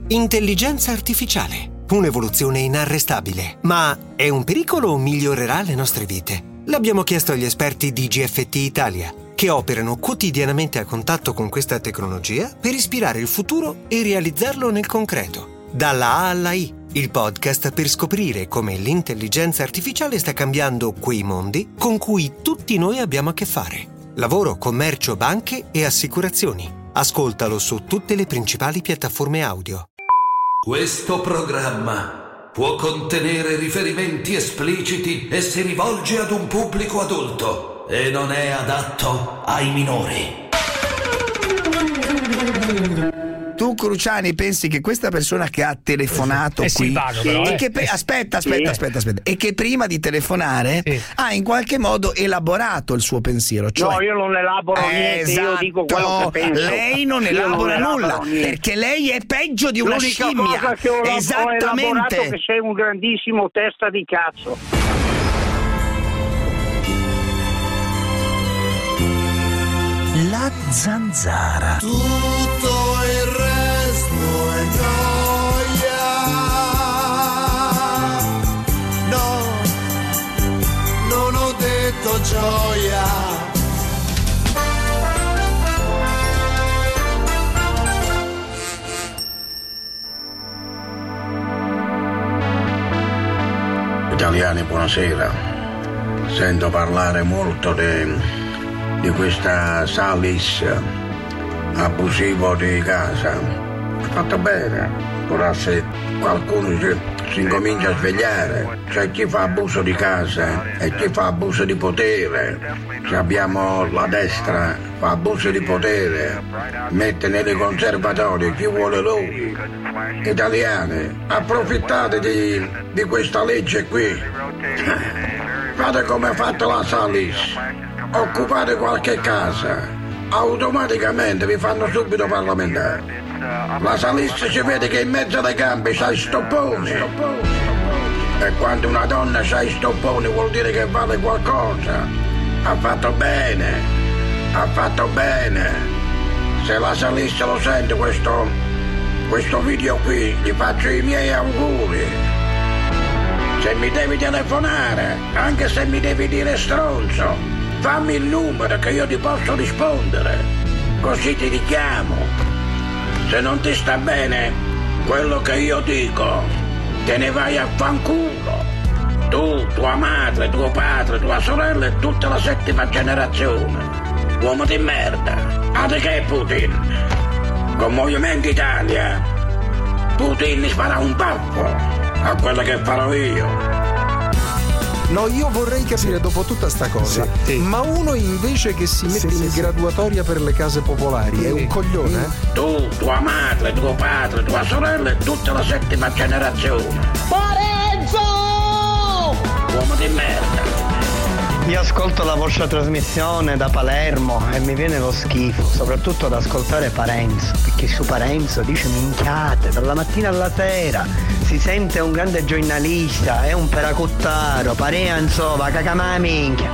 Intelligenza artificiale, un'evoluzione inarrestabile. Ma è un pericolo o migliorerà le nostre vite? L'abbiamo chiesto agli esperti di GFT Italia, che operano quotidianamente a contatto con questa tecnologia per ispirare il futuro e realizzarlo nel concreto. Dalla A alla I, il podcast per scoprire come l'intelligenza artificiale sta cambiando quei mondi con cui tutti noi abbiamo a che fare. Lavoro, commercio, banche e assicurazioni. Ascoltalo su tutte le principali piattaforme audio. Questo programma può contenere riferimenti espliciti e si rivolge ad un pubblico adulto e non è adatto ai minori. Tu, Cruciani, pensi che questa persona che ha telefonato qui simpatico, però, e che aspetta, e che prima di telefonare ha in qualche modo elaborato il suo pensiero, cioè, no, io non elaboro niente, io dico quello che penso. Lei non elabora nulla perché lei è peggio di una L'unica scimmia. cosa che ho elaborato è che sei un grandissimo testa di cazzo. La zanzara. Tutto il resto è gioia. No, non ho detto gioia. Italiani, buonasera. Sento parlare molto di questa Salis, abusivo di casa. Ha fatto bene, ora se qualcuno si incomincia a svegliare, c'è chi fa abuso di casa e chi fa abuso di potere. Se abbiamo la destra fa abuso di potere, mette nei conservatori chi vuole lui. Italiani, approfittate di questa legge qui. Fate come ha fatto la Salis. Occupate qualche casa, automaticamente vi fanno subito parlamentare. La Salis ci vede che in mezzo alle gambe c'hai stopponi. E quando una donna c'ha stopponi vuol dire che vale qualcosa. Ha fatto bene, ha fatto bene. Se la Salis lo sente questo video qui, gli faccio i miei auguri. Se mi devi telefonare, anche se mi devi dire stronzo, fammi il numero che io ti posso rispondere, così ti richiamo. Se non ti sta bene quello che io dico, te ne vai a fanculo. Tu, tua madre, tuo padre, tua sorella e tutta la settima generazione. Uomo di merda. A te che Putin? Con Movimento Italia, Putin spara un baffo a quello che farò io. No, io vorrei capire dopo tutta sta cosa, ma uno invece che si mette in graduatoria per le case popolari è un coglione? Tu, tua madre, tuo padre, tua sorella e tutta la settima generazione. Parenzo! Uomo di merda. Io ascolto la vostra trasmissione da Palermo e mi viene lo schifo, soprattutto ad ascoltare Parenzo, perché su Parenzo dice minchiate dalla mattina alla sera, si sente un grande giornalista, è un peracottaro, Parenzo va cacamà minchia.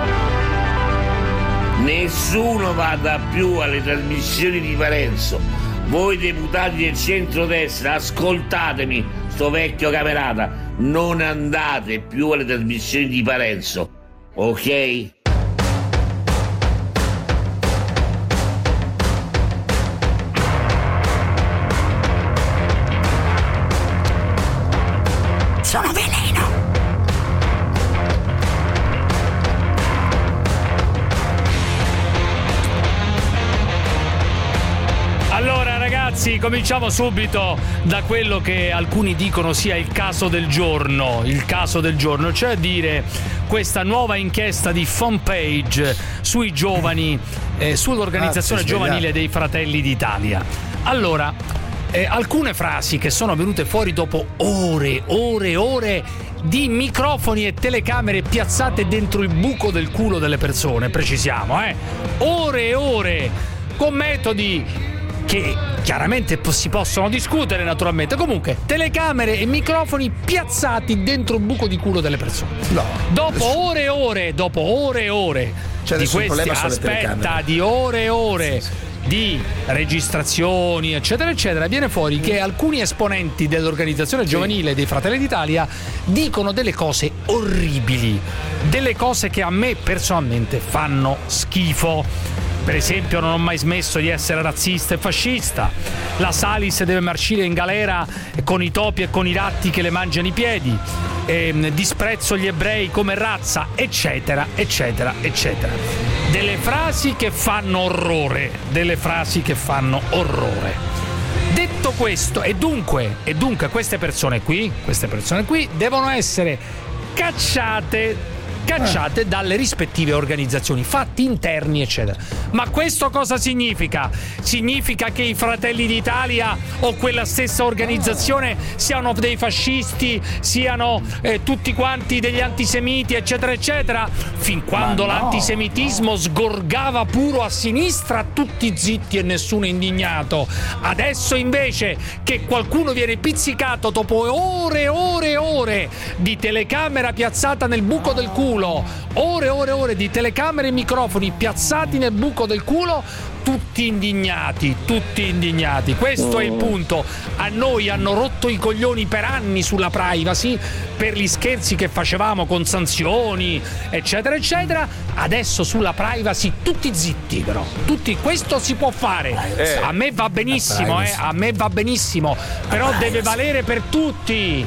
Nessuno vada più alle trasmissioni di Parenzo. Voi deputati del centrodestra, ascoltatemi, sto vecchio camerata, non andate più alle trasmissioni di Parenzo. Ok? Sono veleno. Allora ragazzi, cominciamo subito da quello che alcuni dicono sia il caso del giorno, cioè dire questa nuova inchiesta di Fanpage sui giovani, sull'organizzazione giovanile dei Fratelli d'Italia. Allora, alcune frasi che sono venute fuori dopo ore di microfoni e telecamere piazzate dentro il buco del culo delle persone, precisiamo, ore e ore, con metodi che chiaramente si possono discutere, naturalmente. Comunque, telecamere e microfoni piazzati dentro il buco di culo delle persone. No. Dopo ore e ore cioè, di questi, di ore e ore di registrazioni eccetera eccetera, viene fuori che alcuni esponenti dell'organizzazione giovanile dei Fratelli d'Italia dicono delle cose orribili, delle cose che a me personalmente fanno schifo. Per esempio, non ho mai smesso di essere razzista e fascista. La Salis deve marcire in galera con i topi e con i ratti che le mangiano i piedi. Disprezzo gli ebrei come razza, eccetera, eccetera, eccetera. Delle frasi che fanno orrore. Detto questo, e dunque queste persone qui devono essere cacciate dalle rispettive organizzazioni, fatti interni eccetera. Ma questo cosa significa? Significa che i Fratelli d'Italia o quella stessa organizzazione siano dei fascisti, siano tutti quanti degli antisemiti eccetera eccetera? Fin quando l'antisemitismo sgorgava puro a sinistra, tutti zitti e nessuno indignato. Adesso invece che qualcuno viene pizzicato dopo ore di telecamera piazzata nel buco del culo, ore di telecamere e microfoni piazzati nel buco del culo, tutti indignati. Questo è il punto. A noi hanno rotto i coglioni per anni sulla privacy, per gli scherzi che facevamo con sanzioni eccetera eccetera. Adesso sulla privacy tutti zitti, però questo si può fare. A me va benissimo, però deve valere per tutti,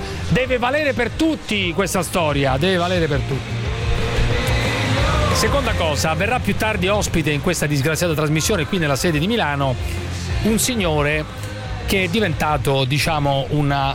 questa storia deve valere per tutti. Seconda cosa, verrà più tardi ospite in questa disgraziata trasmissione qui nella sede di Milano un signore che è diventato, diciamo,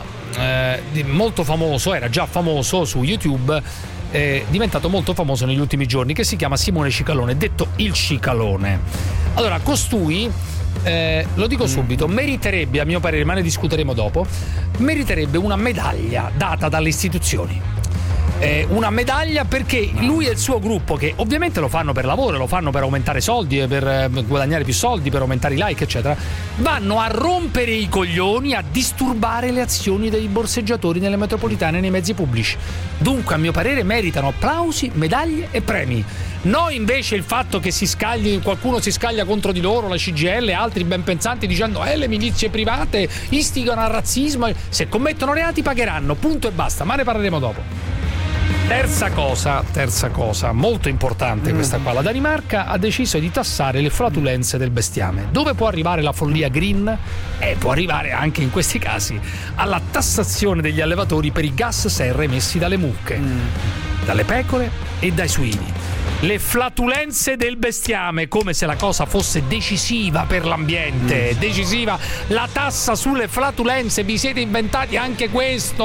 molto famoso, era già famoso su YouTube, è diventato molto famoso negli ultimi giorni, che si chiama Simone Cicalone, detto il Cicalone. Allora, costui, lo dico subito, meriterebbe, a mio parere, ma ne discuteremo dopo, meriterebbe una medaglia data dalle istituzioni. Una medaglia, perché lui e il suo gruppo, che ovviamente lo fanno per lavoro, lo fanno per aumentare soldi, per guadagnare più soldi, per aumentare i like eccetera, vanno a rompere i coglioni, a disturbare le azioni dei borseggiatori nelle metropolitane e nei mezzi pubblici. Dunque, a mio parere, meritano applausi, medaglie e premi. Noi invece il fatto che qualcuno si scaglia contro di loro, la CGIL e altri ben pensanti, dicendo le milizie private istigano al razzismo, se commettono reati pagheranno, punto e basta, ma ne parleremo dopo. Terza cosa, molto importante questa qua. La Danimarca ha deciso di tassare le flatulenze del bestiame. Dove può arrivare la follia green? Può arrivare anche in questi casi alla tassazione degli allevatori per i gas serra emessi dalle mucche, dalle pecore e dai suini. Le flatulenze del bestiame, come se la cosa fosse decisiva per l'ambiente, decisiva. La tassa sulle flatulenze, vi siete inventati anche questo.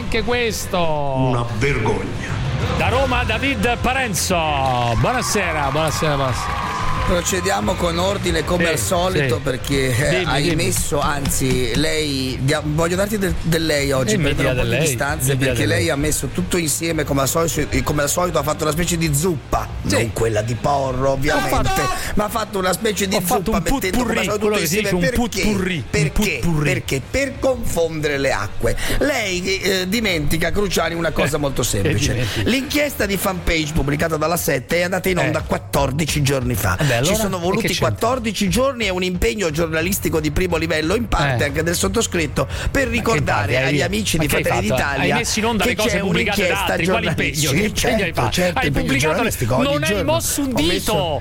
Una vergogna. Da Roma David Parenzo, buonasera. Procediamo con ordine come al solito, perché hai messo, anzi lei, voglio darti del lei oggi per un po' di distanze, perché lei ha messo tutto insieme come al solito ha fatto una specie di zuppa, non quella di porro ovviamente, ma ha fatto una specie di zuppa mettendo come al solito tutto insieme. Perché per confondere le acque. Lei dimentica, Cruciani, una cosa molto semplice. L'inchiesta di Fanpage pubblicata dalla 7 è andata in onda 14 giorni fa. Allora, ci sono voluti 14 giorni e un impegno giornalistico di primo livello, in parte anche del sottoscritto, per ricordare agli amici di Fratelli d'Italia, hai messo in onda che le cose pubblicate da altri. Quale impegno? Hai pubblicato non hai mosso un dito,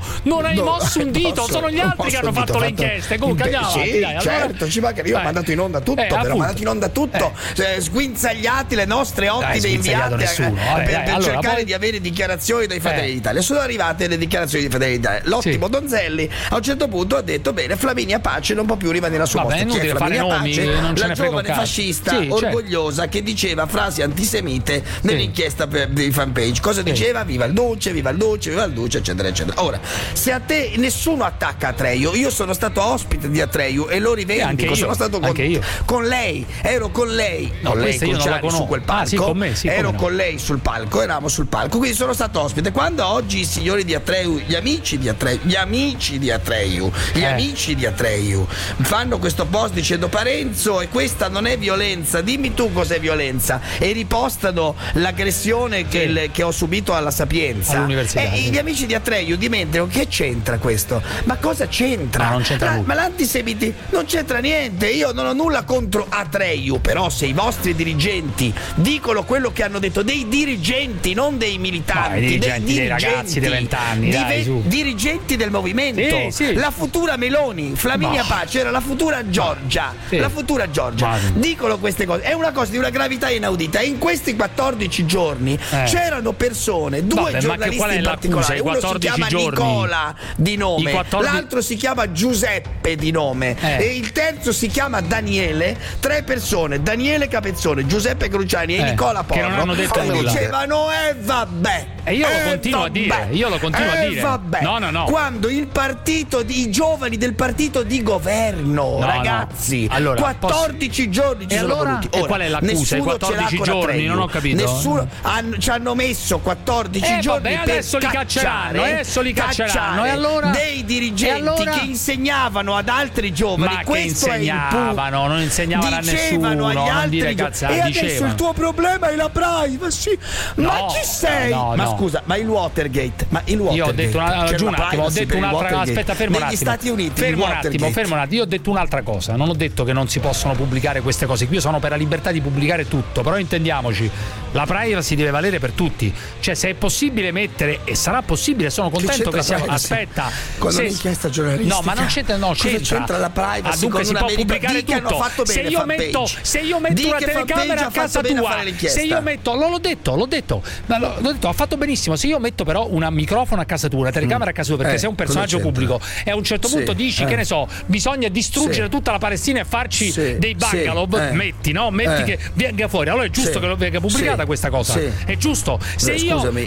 sono gli altri che hanno fatto le inchieste. Comunque andiamo avanti, dai. Certo, ci manca, io ho mandato in onda tutto, sguinzagliati le nostre ottime inviate per cercare di avere dichiarazioni dai Fratelli d'Italia. Sono arrivate le dichiarazioni di Fratelli d'Italia. L'ottimo Donzelli a un certo punto ha detto: bene, Flaminia Pace non può più rimanere al suo posto. Chi è Flaminia Pace? La giovane fascista orgogliosa che diceva frasi antisemite nell'inchiesta di Fanpage. Cosa diceva? Viva il Duce, eccetera eccetera. Ora, se a te nessuno attacca Atreju, io sono stato ospite di Atreju e lo rivendico, sono stato con lei, ero con lei, con lei su quel palco, con lei sul palco, eravamo sul palco, quindi sono stato ospite. Quando oggi i signori di Atreju, gli amici amici di Atreju fanno questo post dicendo Parenzo e questa non è violenza, dimmi tu cos'è violenza, e ripostano l'aggressione che ho subito alla Sapienza all'università. E gli amici di Atreju dimenticano che c'entra questo, ma cosa c'entra? Non c'entra nulla. Ma l'antisemiti non c'entra niente. Io non ho nulla contro Atreju, però se i vostri dirigenti dicono quello che hanno detto, dei dirigenti, non dei militanti, dei ragazzi di 20 anni, dirigenti del movimento, sì. La futura Meloni, Flaminia Pace, era la futura Giorgia, dicono queste cose, è una cosa di una gravità inaudita. E in questi 14 giorni c'erano persone, due giornalisti in particolare, uno si chiama Nicola di nome, l'altro si chiama Giuseppe di nome e il terzo si chiama Daniele, 3 persone, Daniele Capezzone, Giuseppe Cruciani e Nicola Porro, che non hanno detto nulla. Dicevano vabbè. E io lo continuo a dire. Vabbè. No. Quando i giovani del partito di governo, ragazzi, allora, 14 giorni ci sono voluti. Ora, e qual è l'accusa? I 14 giorni? Non ho capito. Nessuno ci hanno messo 14 giorni per adesso li cacceranno. E allora? Dei dirigenti che insegnavano ad altri giovani. Ma questo che insegnavano? Non insegnavano a nessuno. Agli altri e adesso il tuo problema è la privacy. Ma chi sei? Ma scusa, ma il Watergate? Io ho detto un'altra. Aspetta, fermo un attimo. Negli Stati Uniti. Fermo un attimo. Io ho detto un'altra cosa. Non ho detto che non si possono pubblicare queste cose. Io sono per la libertà di pubblicare tutto. Però intendiamoci, la privacy deve valere per tutti. Cioè, se è possibile mettere, e sarà possibile, sono contento che sia. Aspetta, con un'inchiesta giornalistica. No, ma non c'entra. No, c'entra la privacy. Dunque si può pubblicare tutto. Se io metto una telecamera a casa tua, se io metto, l'ho detto, ha fatto benissimo. Se io metto però un microfono a casa tua, una telecamera a casa tua, perché sei un personaggio pubblico e a un certo punto dici che ne so, bisogna distruggere tutta la Palestina e farci dei bungalow, metti che venga fuori. Allora è giusto che lo venga pubblicata questa cosa. È giusto. Se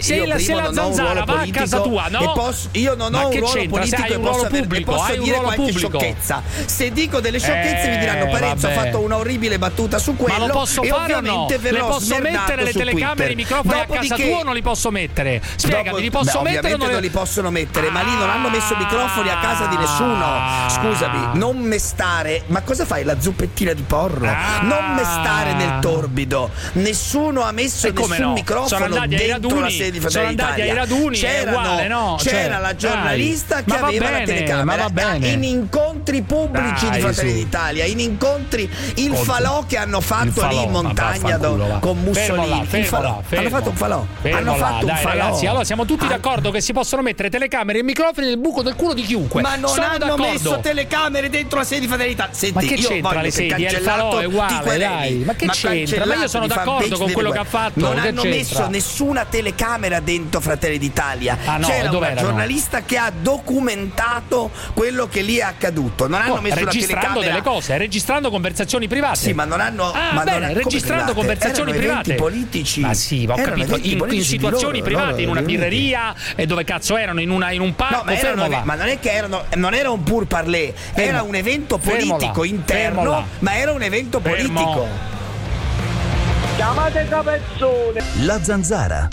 la Zanzara va a casa tua, io non ho un ruolo politico e posso dire qualche sciocchezza. Se dico delle sciocchezze mi diranno Parenzo ha fatto una orribile battuta su quello. Ma lo posso fare o no? Le posso mettere le telecamere, i microfoni a casa tua o non li posso mettere? Spiegami, li posso mettere o non li possono mettere? Ma lì non hanno messo microfoni a casa di nessuno. Scusami, non mestare. Ma cosa fai? La zuppettina di Porro? Non mestare nel torbido. Nessuno ha messo nessun microfono dentro la sede di Fratelli d'Italia. Sono andati ai raduni, c'era la giornalista che aveva la telecamera in incontri pubblici di Fratelli d'Italia, in incontri il falò che hanno fatto lì in montagna con Mussolini. Hanno fatto un falò. Ragazzi, allora siamo tutti d'accordo che si possono mettere telecamere e microfoni nel buco del culo di chiunque. Ma non hanno messo telecamere dentro la sede di Fratelli d'Italia. Senti, ma che c'entra le sedi? Il falò è uguale, dai. Ma che c'entra? Ma io sono d'accordo con quello che ha fatto. Non hanno messo nessuna telecamera dentro Fratelli d'Italia. C'era una giornalista che ha documentato quello che lì è accaduto. Non hanno messo una registrando telecamera. Delle cose, registrando conversazioni private. Sì, ma non hanno. Registrando conversazioni private. Politici. Ma sì, ho capito. In situazioni private, in una birreria, e dove cazzo erano? In un parco. Ma non è che non era un pur parler, era un evento politico interno, ma era un evento politico. Chiamate Capezzone. La Zanzara.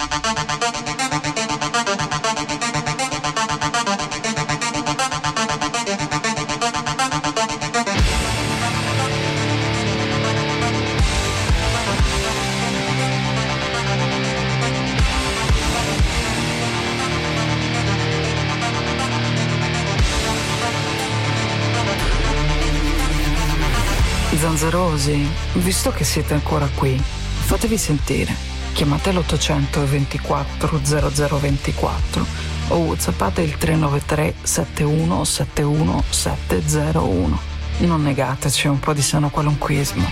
Zanzarosi, visto che siete ancora qui, fatevi sentire. Chiamate l'800 24 0024 o whatsappate il 393 71 71 701. Non negateci un po' di sano qualunquismo.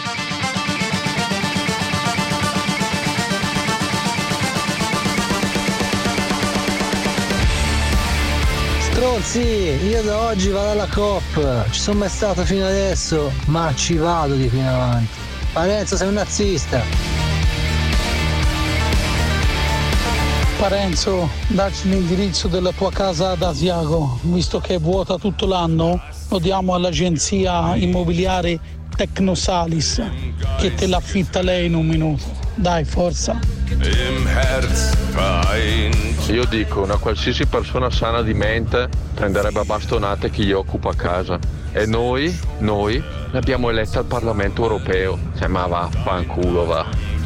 Sì, io da oggi vado alla COP, ci sono mai stato fino adesso, ma ci vado di qui in avanti. Parenzo, sei un nazista. Parenzo, dacci l'indirizzo della tua casa ad Asiago, visto che è vuota tutto l'anno, lo diamo all'agenzia immobiliare Tecnosalis che te l'affitta lei in un minuto. Dai, forza. Io dico, una qualsiasi persona sana di mente prenderebbe a bastonate chi gli occupa casa. E noi l'abbiamo eletta al Parlamento europeo. Cioè, ma vaffanculo, va.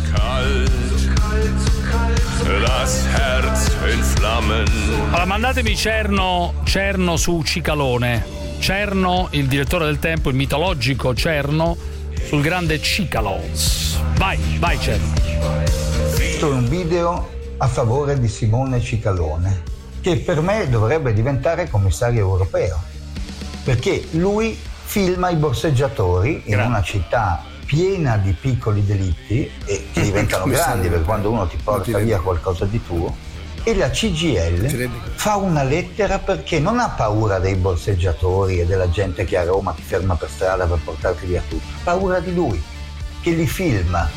Allora, mandatemi Cerno su Cicalone. Cerno, il direttore del Tempo, il mitologico Cerno sul grande Cicalons. Vai Cerno. Questo è un video a favore di Simone Cicalone, che per me dovrebbe diventare commissario europeo, perché lui filma i borseggiatori in una città piena di piccoli delitti e che diventano grandi, perché quando uno ti porta via qualcosa di tuo, e la CGIL fa una lettera perché non ha paura dei borseggiatori e della gente che a Roma ti ferma per strada per portarti via tutto, ha paura di lui che li filma.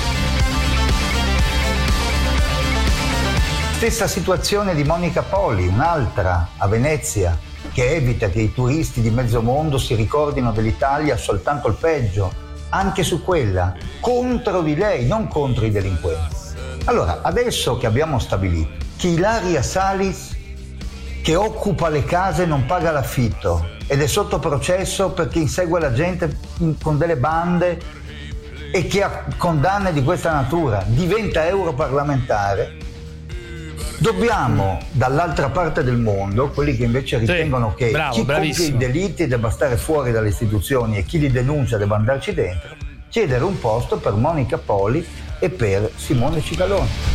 Stessa situazione di Monica Poli, un'altra a Venezia, che evita che i turisti di mezzo mondo si ricordino dell'Italia soltanto il peggio. Anche su quella, contro di lei, non contro i delinquenti. Allora, adesso che abbiamo stabilito che Ilaria Salis, che occupa le case, non paga l'affitto ed è sotto processo perché insegue la gente con delle bande e che ha condanne di questa natura, diventa europarlamentare, dobbiamo, dall'altra parte del mondo, quelli che invece ritengono che chi compie i delitti debba stare fuori dalle istituzioni e chi li denuncia debba andarci dentro, chiedere un posto per Monica Poli e per Simone Cicalone.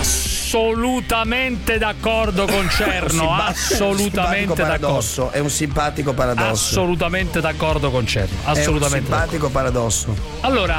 Assolutamente d'accordo con Cerno, assolutamente d'accordo. È un simpatico paradosso. Assolutamente d'accordo con Cerno, assolutamente. È un simpatico paradosso. Allora,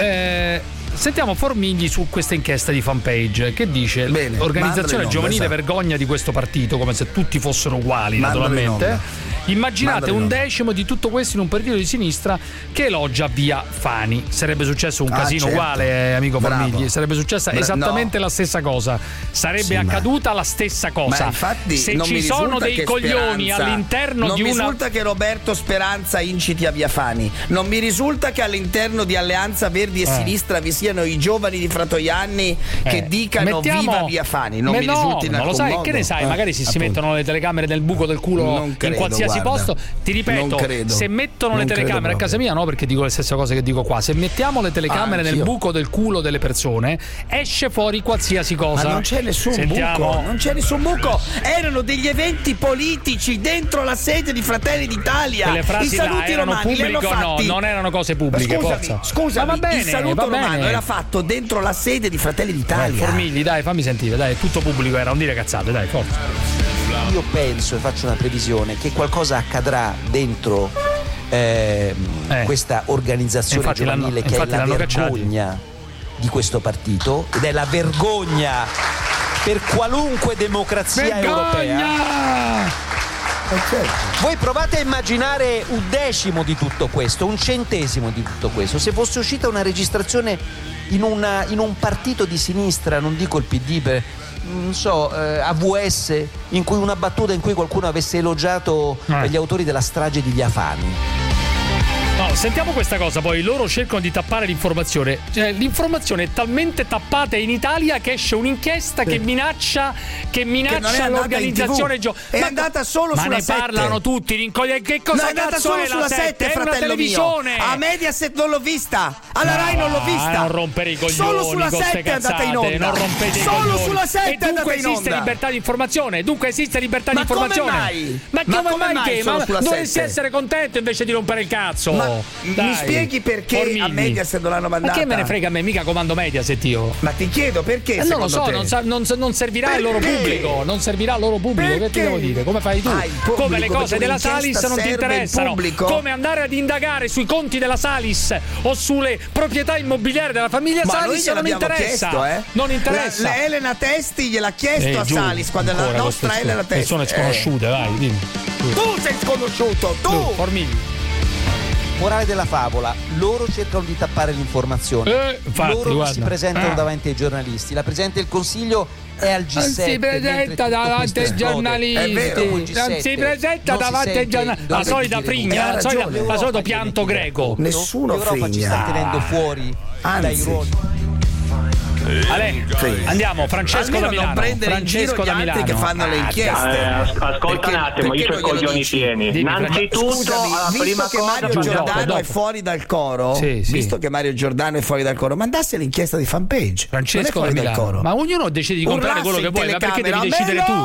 sentiamo Formigli su questa inchiesta di Fanpage che dice: bene, organizzazione giovanile, esatto. Vergogna di questo partito, come se tutti fossero uguali, naturalmente. Immaginate un decimo di tutto questo in un partito di sinistra che elogia Via Fani. Sarebbe successo un casino uguale, amico Formigli. Sarebbe successa esattamente la stessa cosa. Sarebbe accaduta la stessa cosa. Ma infatti se ci sono dei coglioni all'interno di una. Non mi risulta che Roberto Speranza inciti a Via Fani. Non mi risulta che all'interno di Alleanza Verdi e Sinistra vi siano i giovani di Fratoianni che dicano viva Via Fani. Non mi risulta in alcun lo sai, modo. Che ne sai? Magari si mettono le telecamere nel buco del culo in qualsiasi posto. Ti ripeto, se mettono le telecamere a casa mia, no, perché dico le stesse cose che dico qua. Se mettiamo le telecamere nel buco del culo delle persone, esce fuori qualsiasi cosa. Ma non c'è nessun buco, non c'è nessun buco. Erano degli eventi politici dentro la sede di Fratelli d'Italia. Quelle frasi I saluti erano romani pubbliche o no? Non erano cose pubbliche. Scusami, va bene, il saluto romano era fatto dentro la sede di Fratelli d'Italia. Formigli, dai, fammi sentire, dai, tutto pubblico era, non dire cazzate, dai, forza. Io penso e faccio una previsione che qualcosa accadrà dentro questa organizzazione giovanile che è la vergogna di questo partito ed è la vergogna per qualunque democrazia europea. Voi provate a immaginare un decimo di tutto questo, un centesimo di tutto questo. Se fosse uscita una registrazione in un partito di sinistra, non dico il PD, non so, AVS, in cui una battuta in cui qualcuno avesse elogiato gli autori della strage di Via Fani. No, sentiamo questa cosa, poi loro cercano di tappare l'informazione. Cioè, l'informazione è talmente tappata in Italia che esce un'inchiesta che minaccia l'organizzazione è andata solo sulla 7. Ma ne parlano tutti, che cosa cazzo è la 7? È una televisione. A Mediaset non l'ho vista, alla Rai non l'ho vista. Non rompere i coglioni. Solo sulla 7 è andata in onda. Non rompete i solo coglioni. Sulla 7 è andata in onda. Dunque esiste libertà di informazione. Ma come mai? Ma come mai? Ma dovresti essere contento invece di rompere il cazzo. Mi spieghi perché Formigli. A Mediaset non l'hanno mandata? Ma che me ne frega a me, mica comando Mediaset io. Ma ti chiedo perché? Non lo so, non servirà al loro pubblico. Non servirà al loro pubblico. Perché? Che ti devo dire? Come fai tu? Come le cose della Salis non ti interessano. Come andare ad indagare sui conti della Salis o sulle proprietà immobiliari della famiglia Salis non interessa. Chiesto, Non interessa. Elena Testi gliel'ha chiesto a Salis quando la nostra Elena Testi. Persone sconosciute, vai, dimmi. Tu sei sconosciuto, tu! Formigli. Morale della favola, loro cercano di tappare l'informazione, infatti, loro guarda. si presentano davanti ai giornalisti, la Presidente del Consiglio è al G7, non si presenta davanti ai giornalisti, non si presenta davanti ai giornalisti, la solita frigna, la solito pianto greco. Nessuno l'Europa ci sta tenendo fuori dai ruoli. Ale, andiamo, Francesco da Milano. Francesco da Milano che fanno le inchieste. Ascolta un attimo, io c'ho i coglioni pieni. Innanzitutto, visto che Mario Giordano è fuori dal coro, visto che Mario Giordano è fuori dal coro, mandasse l'inchiesta di Fanpage. Francesco da Milano. Ma ognuno decide di comprare quello che vuoi, ma perché devi decidere tu?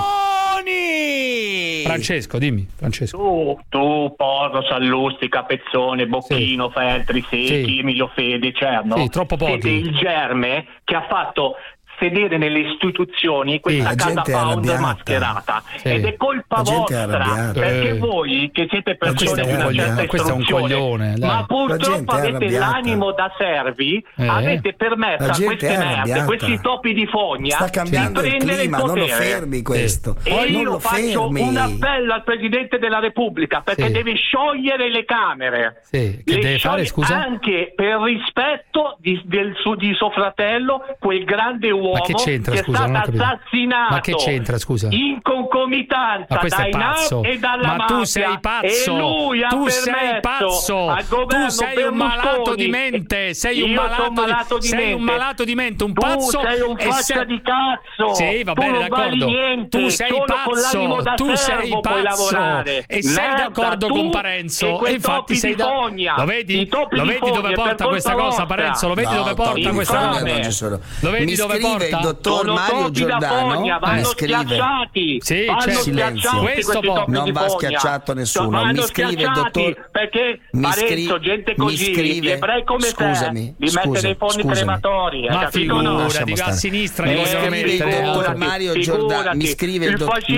Francesco, dimmi, Francesco. Tu, Porro, Sallusti, Capezzone, Bocchino, Feltri, Secchi, Emilio Fede, Cerno. Sì, troppo pochi. Siete il germe che ha fatto sedere nelle istituzioni questa casa pound mascherata, ed è colpa vostra, perché voi che siete persone di una certa istruzione, ma purtroppo avete l'animo da servi, avete permesso a queste merde, questi topi di fogna, di prendere il potere. Non lo fermi questo. E io faccio un appello al Presidente della Repubblica perché deve sciogliere le Camere, che deve fare, scusa? Anche per rispetto di suo fratello, quel grande uomo che c'entra, che scusa, è stato assassinato. Ma che c'entra, scusa? In concomitanza dai NAV e dalla ma tu mafia. sei pazzo. E lui tu ha sei pazzo. Al governo tu sei un malato di mente. Sei un malato di mente. Un pazzo. Tu sei un faccia di cazzo. Sì, va bene, d'accordo. Tu sei pazzo. Tu sei pazzo. E sei d'accordo con Parenzo. E infatti sei lo vedi dove porta questa cosa, Parenzo? Lo vedi dove porta questa cosa? Lo vedi dove porta? Dottor Mario Giordano vanno schiacciati. Sì, silenzio. Questo non va schiacciato nessuno. Mi scrive il dottor, perché Parenzo, gente così, gli ebrei come te, li mette nei forni crematori. Ma figurati, a sinistra li vogliono mettere. Il dottor Mario Giordano mi scrive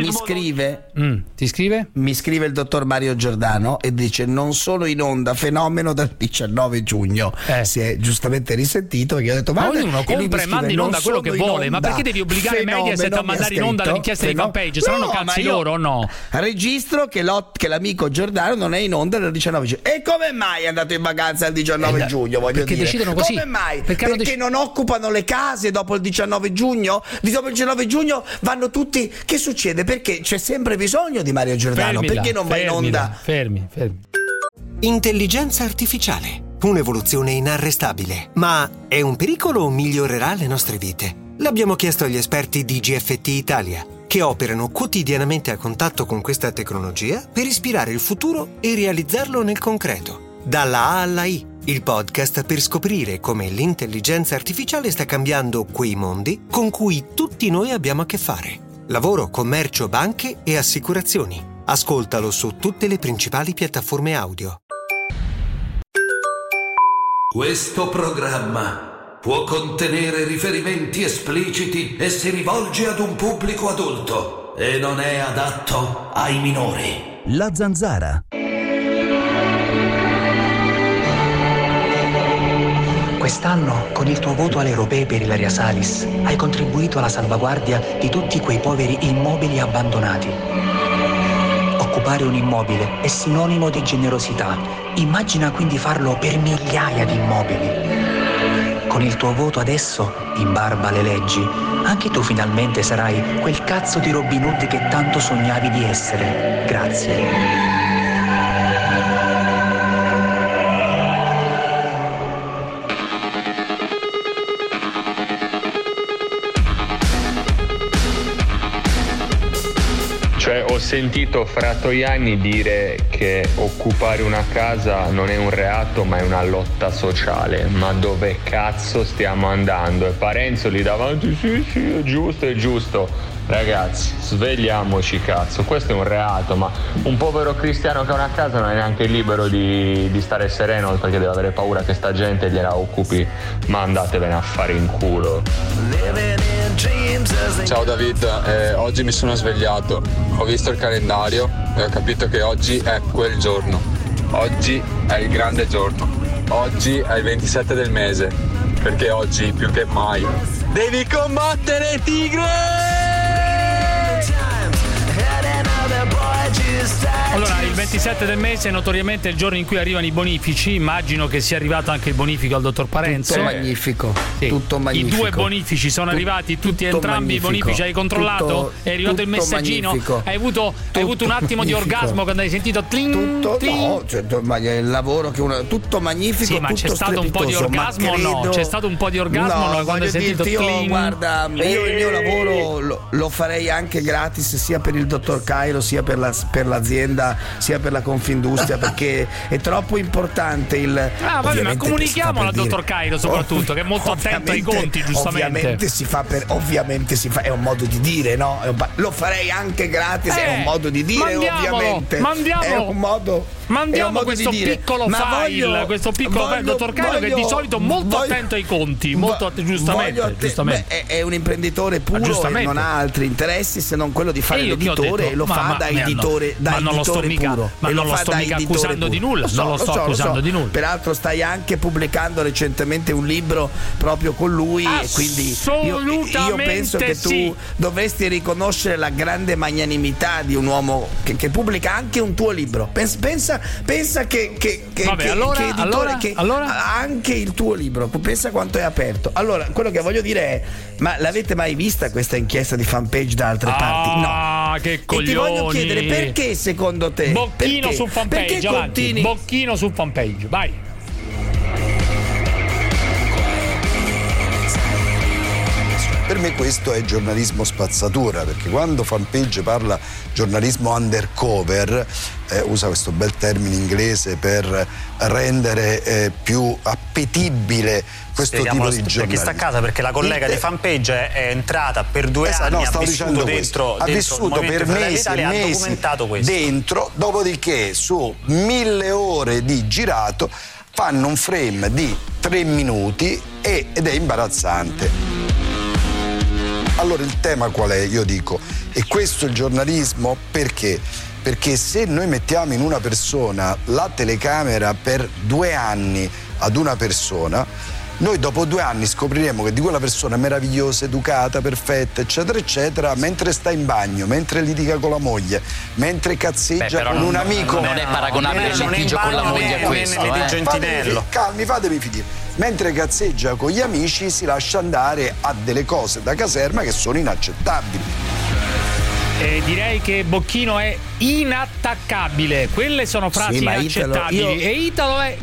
ti scrive? Mi scrive il dottor Mario Giordano e dice: non sono in onda Fenomeno dal 19 giugno. Si è giustamente risentito perché ha detto: ma ognuno compra e manda in onda quello che vuole, ma perché devi obbligare Mediaset a mandare in onda le inchieste di Fanpage? Saranno cazzi loro o no? Registro che l'amico Giordano non è in onda dal 19 giugno. E come mai è andato in vacanza il 19 giugno? Voglio perché dire, decidono così. Come mai? Perché non occupano le case dopo il 19 giugno? Dopo il 19 giugno vanno tutti. Che succede? Perché c'è sempre bisogno di Mario Giordano. Perché non va in onda? Fermi. Intelligenza artificiale. Un'evoluzione inarrestabile. Ma è un pericolo o migliorerà le nostre vite? L'abbiamo chiesto agli esperti di GFT Italia, che operano quotidianamente a contatto con questa tecnologia per ispirare il futuro e realizzarlo nel concreto. Dalla A alla I, il podcast per scoprire come l'intelligenza artificiale sta cambiando quei mondi con cui tutti noi abbiamo a che fare. Lavoro, commercio, banche e assicurazioni. Ascoltalo su tutte le principali piattaforme audio. Questo programma può contenere riferimenti espliciti e si rivolge ad un pubblico adulto e non è adatto ai minori. La Zanzara. Quest'anno, con il tuo voto alle europee per Ilaria Salis, hai contribuito alla salvaguardia di tutti quei poveri immobili abbandonati. Occupare un immobile è sinonimo di generosità. Immagina quindi farlo per migliaia di immobili. Con il tuo voto adesso, in barba alle leggi, anche tu finalmente sarai quel cazzo di Robin Hood che tanto sognavi di essere. Grazie. Cioè, ho sentito Fratoianni dire che occupare una casa non è un reato ma è una lotta sociale. Ma dove cazzo stiamo andando? E Parenzo lì davanti, sì, è giusto. Ragazzi, svegliamoci, cazzo, questo è un reato, ma un povero cristiano che ha una casa non è neanche libero di stare sereno perché deve avere paura che sta gente gliela occupi. Ma andatevene a fare in culo. Ciao David, oggi mi sono svegliato, ho visto il calendario e ho capito che oggi è quel giorno. Oggi è il grande giorno. Oggi è il 27 del mese, perché oggi più che mai devi combattere, tigre! Allora, il 27 del mese è notoriamente il giorno in cui arrivano i bonifici. Immagino che sia arrivato anche il bonifico al dottor Parenzo. Tutto magnifico. Sì. Tutto magnifico. I 2 bonifici sono arrivati tutti entrambi i bonifici. Hai controllato? È arrivato il messaggino? Magnifico. Hai avuto un attimo di orgasmo quando hai sentito tutto, no, cioè, ma il lavoro che tutto magnifico. Sì, ma tutto c'è stato un po' di orgasmo o no? C'è stato un po' di orgasmo no, quando hai sentito guarda, io il mio lavoro lo farei anche gratis, sia per il dottor Cairo, sia per l'azienda, sia per la Confindustria, perché è troppo importante il. Vabbè, ma comunichiamolo al dottor Cairo soprattutto, che è molto attento ai conti, giustamente. Ovviamente si fa, è un modo di dire, no? Lo farei anche gratis, è un modo di dire, ovviamente. È un modo. Mandiamo questo piccolo file, questo piccolo file, dottor Cairo, che di solito molto attento ai conti, molto giustamente. È un imprenditore puro e non ha altri interessi se non quello di fare l'editore, e lo fa da editore puro. Ma non lo sto mica accusando di nulla, non lo sto accusando di nulla. Peraltro stai anche pubblicando recentemente un libro proprio con lui, e quindi io penso che tu dovresti riconoscere la grande magnanimità di un uomo che pubblica anche un tuo libro. Pensa che anche il tuo libro, pensa quanto è aperto. Allora, quello che voglio dire è: ma l'avete mai vista questa inchiesta di Fanpage da altre parti? No. Che coglioni. E ti voglio chiedere, perché secondo te? Bocchino su Fanpage, avanti. Bocchino su Fanpage, vai. Per me questo è giornalismo spazzatura, perché quando Fanpage parla giornalismo undercover, usa questo bel termine inglese per rendere più appetibile questo tipo di giornalismo. Per chi sta a casa, perché la collega di Fanpage è entrata per 2 anni, ha vissuto dentro per mesi e mesi dentro, dopodiché su 1000 ore di girato fanno un frame di 3 minuti ed è imbarazzante. Allora il tema qual è? Io dico, è questo il giornalismo? Perché? Perché se noi mettiamo in una persona la telecamera per 2 anni ad una persona, noi dopo 2 anni scopriremo che di quella persona meravigliosa, educata, perfetta, eccetera eccetera, mentre sta in bagno, mentre litiga con la moglie, mentre cazzeggia con un amico. Non è paragonabile il litigio con la moglie a questo, Gentinello. Fatemi finire. Mentre cazzeggia con gli amici si lascia andare a delle cose da caserma che sono inaccettabili. Direi che Bocchino è inattaccabile. Quelle sono frasi inaccettabili. E Italo è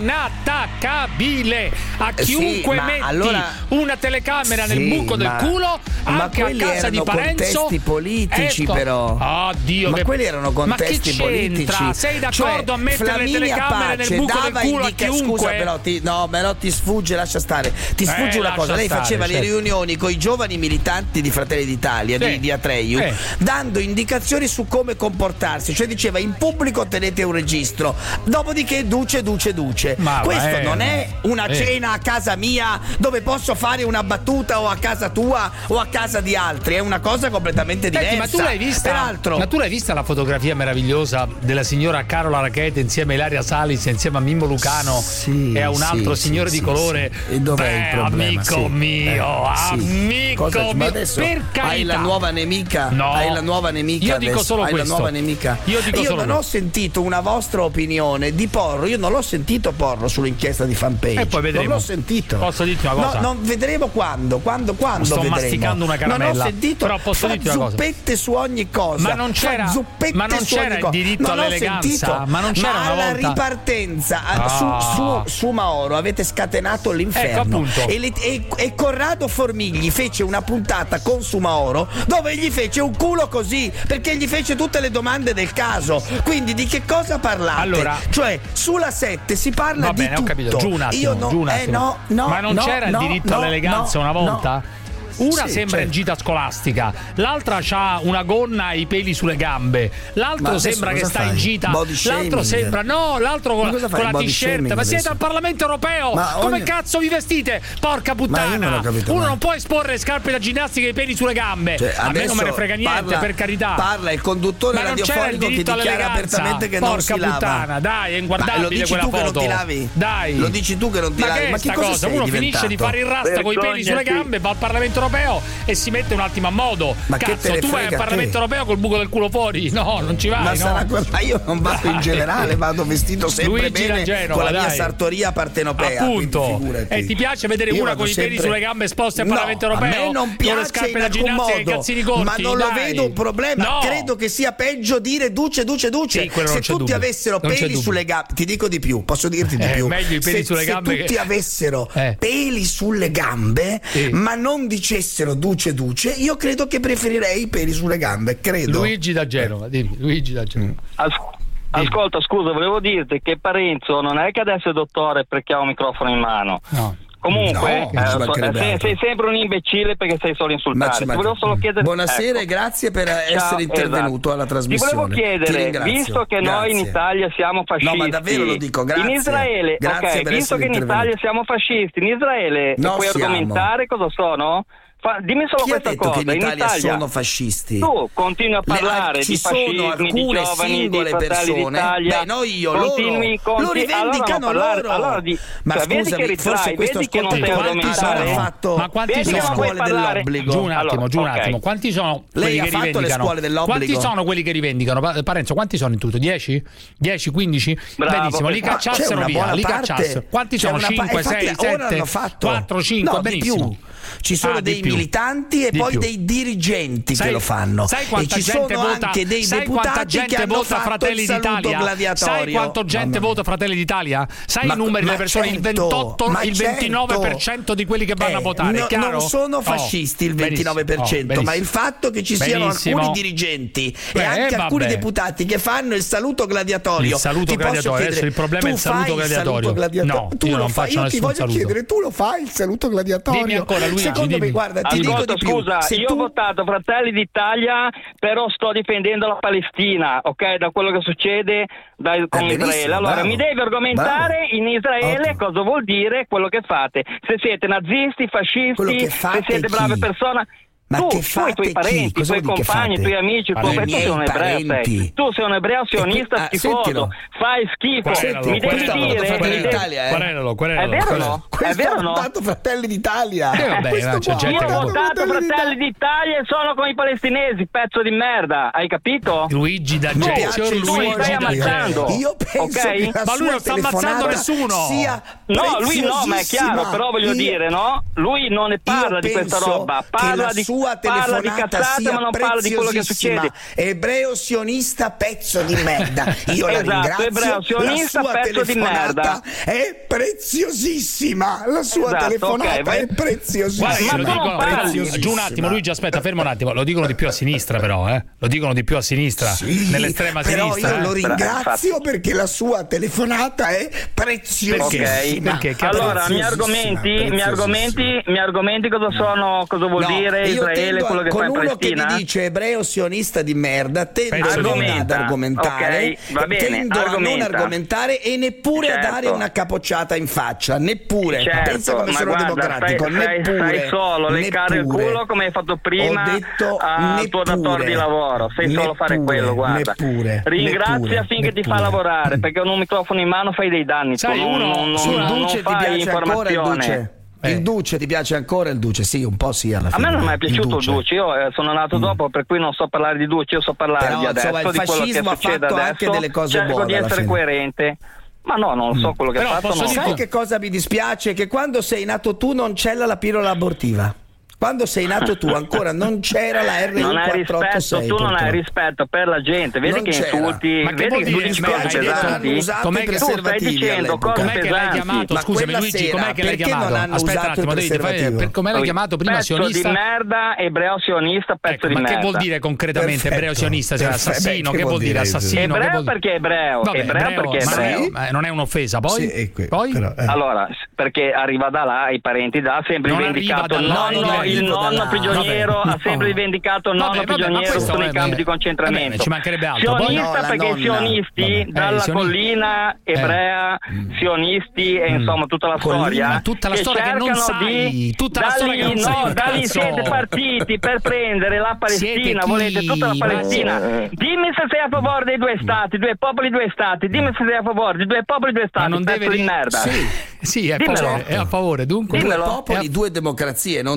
inattaccabile. A chiunque metti una telecamera nel buco del culo, anche a casa di Parenzo. Contesti politici, però. Oddio, ma quelli erano contesti politici. Sei d'accordo a mettere le telecamere nel buco del culo a chiunque? Scusa, però ti sfugge, lascia stare. Ti sfugge una cosa. Lei faceva le riunioni con i giovani militanti di Fratelli d'Italia, di Atreju, dando indicazioni su come comportarsi, cioè diceva: in pubblico tenete un registro, dopodiché duce. Ma questo non è una cena a casa mia dove posso fare una battuta, o a casa tua o a casa di altri, è una cosa completamente diversa. Ma tu l'hai vista? Peraltro, ma tu l'hai vista la fotografia meravigliosa della signora Carola Rackete insieme a Ilaria Salis, insieme a Mimmo Lucano e a un altro signore di colore? E dov'è il problema? Amico mio. Ma adesso per carità, hai la nuova nemica? No. Hai la nuova nemica? Io dico solo questo. La nuova nemica. Io non ho sentito una vostra opinione di Porro. Io non l'ho sentito Porro sull'inchiesta di Fanpage. E poi vedremo. Non l'ho sentito. Posso dirti una cosa? No, non vedremo quando sto vedremo. masticando una caramella. Non ho sentito. Però posso dirti una cosa. Zuppette su ogni cosa. Ma non c'era il diritto all'eleganza. Ma non c'era una volta. Alla ripartenza su Mauro avete scatenato l'inferno. E Corrado Formigli fece una puntata con Sumaoro dove gli fece un culo così, perché gli fece tutte le domande del caso. Quindi di che cosa parlate? Allora, cioè sulla 7 si parla di tutto. Ho capito. Giù un attimo. Ma non c'era il diritto all'eleganza una volta? Una sembra in gita scolastica, l'altra c'ha una gonna e i peli sulle gambe, l'altro sembra che sta in gita, l'altro sembra l'altro con la t-shirt. Ma siete al Parlamento Europeo, come cazzo vi vestite? Porca puttana, uno non può esporre le scarpe da ginnastica e i peli sulle gambe. A me non me ne frega niente, per carità. Parla il conduttore radiofonico che dichiara apertamente che non si lava. Porca puttana, dai, è inguardabile quella foto. Dai, lo dici tu che non ti lavi. Ma che cosa? Uno finisce di fare il rasta con i peli sulle gambe, va al Parlamento Europeo e si mette un attimo a modo. Ma cazzo, tu vai al Parlamento europeo col buco del culo fuori? No, non ci vai. Ma io non vado in generale, vado vestito sempre Luigi bene Genova, con la mia sartoria partenopea. Appunto. E ti piace vedere una con i piedi sulle gambe esposti al Parlamento europeo? A me non piace con le scarpe in da alcun ginnastica modo, e i calzini corti, ma non lo vedo un problema. No. Credo che sia peggio dire duce. Sì, se tutti avessero peli sulle gambe, ti dico di più, posso dirti di più. Meglio i peli sulle gambe. Se tutti avessero peli sulle gambe, ma non dicessero duce, io credo che preferirei i peli sulle gambe, credo. Luigi da Genova, dimmi, Luigi da Genova. Ascolta, scusa, volevo dirti che Parenzo non è che adesso è dottore perché ha un microfono in mano. No. Comunque, sei sempre un imbecille perché sei solo insultare. Ti volevo solo chiedere. Buonasera e grazie per essere intervenuto alla trasmissione. Ti volevo chiedere, visto che noi in Italia siamo fascisti. No, ma davvero lo dico, grazie. In Israele, visto che in Italia siamo fascisti, in Israele puoi argomentare cosa sono? Dimmi solo Chi questa ha detto cosa. che in Italia sono fascisti? Tu continui a parlare di fascismi, di giovani, singole di Fratelli d'Italia. No, lo rivendicano loro. Ma scusa, forse questo ma quanti sono le scuole dell'obbligo? Giù un attimo, quanti sono quelli che rivendicano? Quanti sono quelli che rivendicano? Parenzo, quanti sono in tutto? 10? 10, 15? Benissimo, li cacciassero via, li cacciassero. Quanti sono? 5, 6, 7, 4, 5, benissimo. Ci sono dei militanti e poi dei dirigenti che lo fanno. Sai quanta e ci gente sono vota, anche dei deputati che hanno vota fatto Fratelli il saluto d'Italia? gladiatorio. Sai quanta gente vota Fratelli d'Italia? Sai i numeri delle persone? Il 28, il 29% di quelli che vanno a votare. Non sono fascisti il 29%, ma il fatto che ci siano alcuni dirigenti e anche alcuni deputati che fanno il saluto gladiatorio. Il saluto gladiatorio, adesso il problema è il saluto gladiatorio. No, io non faccio nessun saluto. Chiedere, tu lo fai il saluto gladiatorio? Dimmi ancora, Luigi, secondo me, guarda, ti dico di più. Scusa, io ho votato Fratelli d'Italia, però sto difendendo la Palestina, ok? Da quello che succede con Israele. Allora, bravo, mi devi argomentare in Israele cosa vuol dire quello che fate. Se siete nazisti, fascisti, se siete brave persone. Ma tu i tuoi parenti, i tuoi compagni, i tuoi amici, tu sei un ebreo, tu sei un ebreo sionista schifoso, fai schifo. Mi devi dire querelalo. È vero no? Ho votato Fratelli d'Italia. Io ho votato Fratelli d'Italia e sono con i palestinesi, pezzo di merda, hai capito? Luigi da Genova. Tu mi stai ammazzando. Io penso che ma lui non sta ammazzando nessuno. No, lui no, ma è chiaro, però voglio dire, no? Lui non ne parla di questa roba, parla di cazzate, ma non parla di quello che succede. Ebreo sionista pezzo di merda. Io la ringrazio. Ebreo sionista pezzo di merda. È preziosissima. La sua telefonata è preziosissima. Giù un attimo, Luigi, aspetta, fermo un attimo. Lo dicono di più a sinistra, però, Lo dicono di più a sinistra, nell'estrema sinistra. Però io lo ringrazio perché la sua telefonata è preziosissima. Perché? Allora, mi argomenti cosa vuol dire Israele, quello che fa in Palestina? Con uno che mi dice ebreo sionista di merda, tendo ad argomentare, tendo a non argomentare e neppure a dare una capocciata in faccia, neppure. Pensa come sono democratico, neppure. Sei solo leccare il culo come hai fatto prima al tuo datore di lavoro, sai solo fare quello, guarda. Ringrazia finché ti fa lavorare, perché con un microfono in mano fai dei danni. Sai, non fai informazione. Il Duce ti piace ancora il Duce? Sì, un po' sì alla fine. A me non mi è piaciuto il Duce, io sono nato dopo, per cui non so parlare di Duce, io so parlare di adesso, il di quello che succede adesso. Anche delle cose cerco buone di essere coerente. Ma no, non so quello che ha fatto. Sai che cosa mi dispiace? Che quando sei nato tu non c'era la pillola abortiva. Quando sei nato tu ancora non c'era la RU486. Non hai rispetto, tu non hai rispetto per la gente, vedi che insulti, ma vedi che insulti cose pesanti. Com'è che stai dicendo cose pesanti? Che l'hai chiamato? Scusami Luigi, com'è che l'hai chiamato? Aspetta un attimo, come l'hai chiamato prima? Sionista? Pezzo di merda, ebreo sionista, pezzo di merda. Ma che vuol dire concretamente ebreo sionista? Cioè assassino, che vuol dire assassino? Ebreo perché ebreo, ebreo perché ebreo. Non è un'offesa, poi? Allora, perché arriva da là, i parenti da, sempre rivendicato il nonno prigioniero, ha sempre rivendicato il nonno prigioniero sono nei campi di concentramento. Ci mancherebbe altro. Sionista perché i sionisti dalla collina ebrea, sionisti e insomma tutta la storia. Tutta la storia che non sai. Tutta la storia che non sai. Da lì siete partiti per prendere la Palestina, volete tutta la Palestina. Dimmi se sei a favore dei due stati, due popoli, due stati. Dimmi se sei a favore di due popoli, due stati. Non deve di merda. Sì, è a favore. Dunque, due popoli, due democrazie, non due stati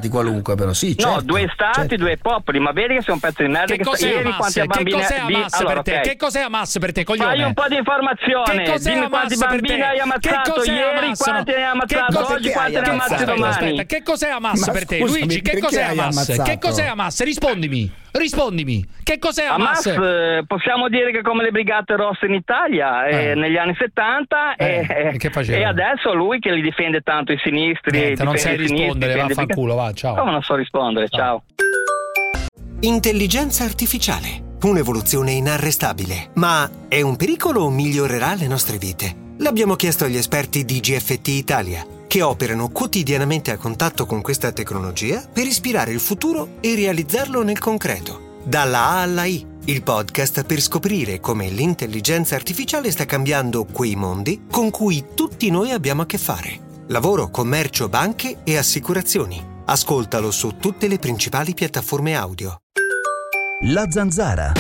stati qualunque, però sì, certo. No, 2 stati, certo. 2 popoli, ma vedi che sei un pezzo di merda. Che cos'è Hamas? Per te? Che cos'è Hamas per te, coglione? Fai un po' di informazione. Dimmi quanti bambini hai ammazzato ieri, quanti ne hai ammazzato oggi, quanti ne hai ammazzato domani. Aspetta, che cos'è Hamas per te? Luigi, che cos'è Hamas? Che cos'è Hamas? Rispondimi. Che cos'è Hamas? Possiamo dire che come le Brigate Rosse in Italia negli anni 70 e adesso lui che li difende tanto i sinistri. Non sai rispondere, vaffanculo, va, ciao. Come non so rispondere, ciao. Intelligenza artificiale, un'evoluzione inarrestabile. Ma è un pericolo o migliorerà le nostre vite? L'abbiamo chiesto agli esperti di GFT Italia, che operano quotidianamente a contatto con questa tecnologia per ispirare il futuro e realizzarlo nel concreto. Dalla A alla I, il podcast per scoprire come l'intelligenza artificiale sta cambiando quei mondi con cui tutti noi abbiamo a che fare. Lavoro, commercio, banche e assicurazioni. Ascoltalo su tutte le principali piattaforme audio. La Zanzara.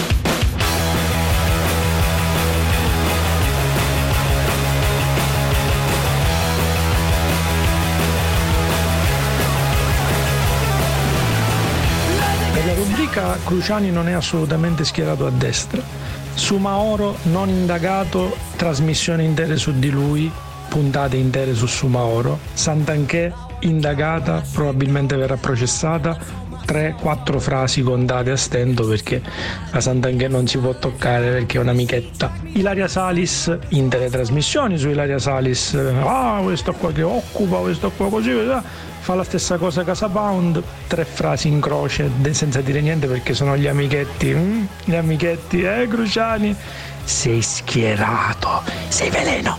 Per la rubrica Cruciani non è assolutamente schierato a destra. Sumaoro non indagato, trasmissioni intere su di lui, puntate intere su Sumaoro. Santanchè indagata, probabilmente verrà processata. 3-4 frasi contate a stento perché la Santanchè non si può toccare perché è un'amichetta. Ilaria Salis in teletrasmissioni su Ilaria Salis, questo qua che occupa, questo qua così, fa la stessa cosa Casa Pound, 3 frasi in croce senza dire niente perché sono gli amichetti, Cruciani, sei schierato, sei veleno,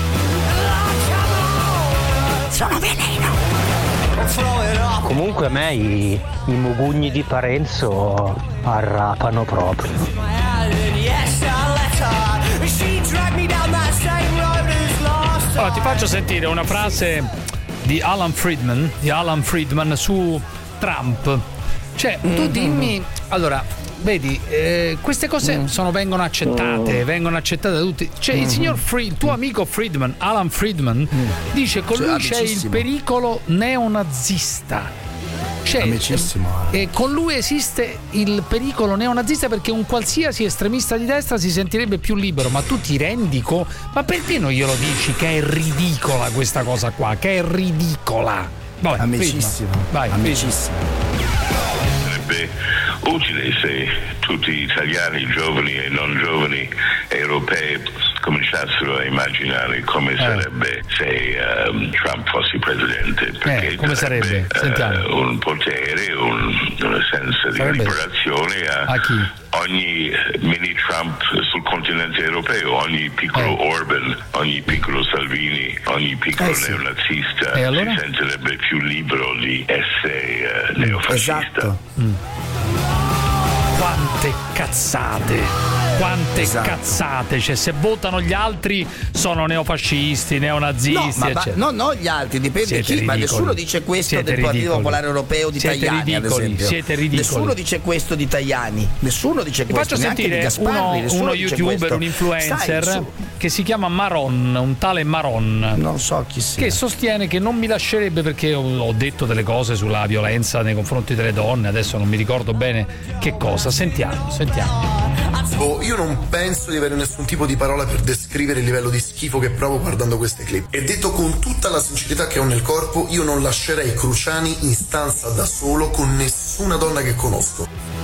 sono veleno. Comunque a me i mugugni di Parenzo arrapano proprio. Allora, ti faccio sentire una frase di Alan Friedman su Trump. Cioè, tu dimmi, allora, vedi, queste cose vengono accettate da tutti. Cioè, il signor il tuo amico Friedman, Alan Friedman, dice con lui c'è il pericolo neonazista. Cioè, e con lui esiste il pericolo neonazista perché un qualsiasi estremista di destra si sentirebbe più libero. Ma tu ti rendi conto? Ma perché non glielo dici che è ridicola questa cosa qua? Che è ridicola. Vabbè, amicissimo. Vai, amicissimo. Sarebbe utile se tutti gli italiani, giovani e non giovani, europei, cominciassero a immaginare come sarebbe se Trump fosse presidente, perché come sarebbe? Un potere, un senso di liberazione a ogni mini Trump sul continente europeo, ogni piccolo Orban, ogni piccolo Salvini, ogni piccolo neonazista si sentirebbe più libero di essere neofascista. Esatto. Quante cazzate, cioè se votano gli altri sono neofascisti, neonazisti, no, gli altri, dipende siete chi, ridicoli. Ma nessuno dice questo del Partito Popolare Europeo di siete Tajani, ridicoli, ad esempio. Siete ridicoli. Nessuno dice questo di Tajani, nessuno dice Ti questo. Faccio sentire uno youtuber, un influencer che si chiama Maron, un tale Maron. Non so chi sia. Che sostiene che non mi lascerebbe perché ho detto delle cose sulla violenza nei confronti delle donne, adesso non mi ricordo bene che cosa. Sentiamo. Io non penso di avere nessun tipo di parola per descrivere il livello di schifo che provo guardando queste clip. E detto con tutta la sincerità che ho nel corpo, io non lascerei Cruciani in stanza da solo con nessuna donna che conosco.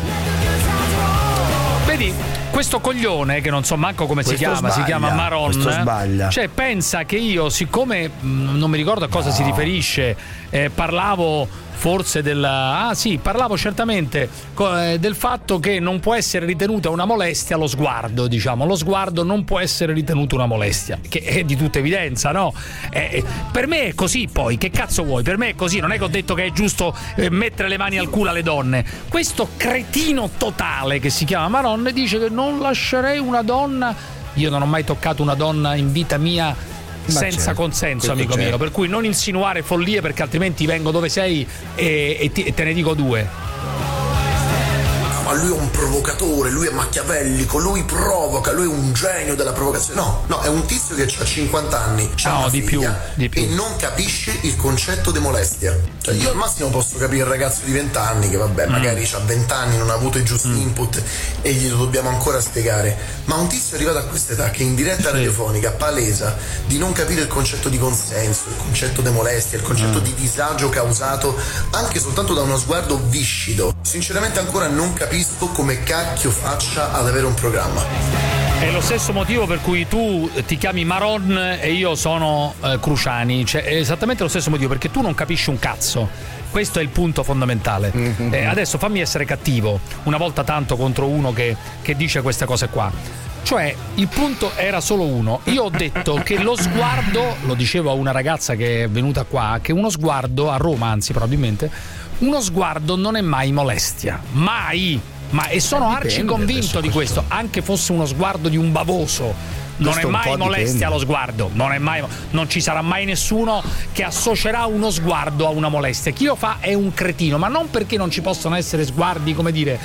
Vedi, questo coglione, che non so manco come si chiama Maron, sbaglia. Cioè pensa che io, siccome non mi ricordo a cosa si riferisce, parlavo forse parlavo certamente del fatto che non può essere ritenuta una molestia lo sguardo, lo sguardo non può essere ritenuto una molestia, che è di tutta evidenza, no? Per me è così, poi che cazzo vuoi? Per me è così, non è che ho detto che è giusto mettere le mani al culo alle donne. Questo cretino totale che si chiama Maron dice che non lascerei una donna. Io non ho mai toccato una donna in vita mia senza consenso, amico mio, per cui non insinuare follie perché altrimenti vengo dove sei e te ne dico 2. ma lui è un provocatore, lui è machiavellico, lui provoca, lui è un genio della provocazione. No, è un tizio che ha 50 anni, c'ha una figlia di più. E non capisce il concetto di molestia. Cioè, io al massimo posso capire il ragazzo di 20 anni che vabbè, magari ha 20 anni, non ha avuto i giusti input e glielo dobbiamo ancora spiegare, ma un tizio arrivato a questa età che in diretta radiofonica palesa di non capire il concetto di consenso, il concetto di molestia, il concetto di disagio causato anche soltanto da uno sguardo viscido. Sinceramente ancora non capisco come cacchio faccia ad avere un programma. È lo stesso motivo per cui tu ti chiami Maron e io sono Cruciani, cioè è esattamente lo stesso motivo, perché tu non capisci un cazzo. Questo è il punto fondamentale. Adesso fammi essere cattivo una volta tanto contro uno che dice queste cose qua. Cioè, il punto era solo uno. Io ho detto che lo sguardo, lo dicevo a una ragazza che è venuta qua, che uno sguardo, a Roma anzi probabilmente, uno sguardo non è mai molestia. Mai! E sono arci convinto di questo, anche fosse uno sguardo di un bavoso. Non è mai molestia lo sguardo, non ci sarà mai nessuno che associerà uno sguardo a una molestia. Chi lo fa è un cretino, ma non perché non ci possono essere sguardi, come dire,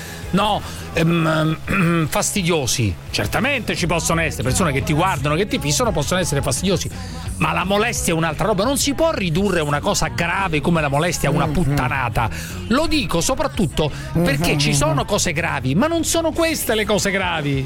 fastidiosi. Certamente ci possono essere persone che ti guardano, che ti fissano, possono essere fastidiosi, ma la molestia è un'altra roba. Non si può ridurre una cosa grave come la molestia a una puttanata. Lo dico soprattutto perché ci sono cose gravi, ma non sono queste le cose gravi.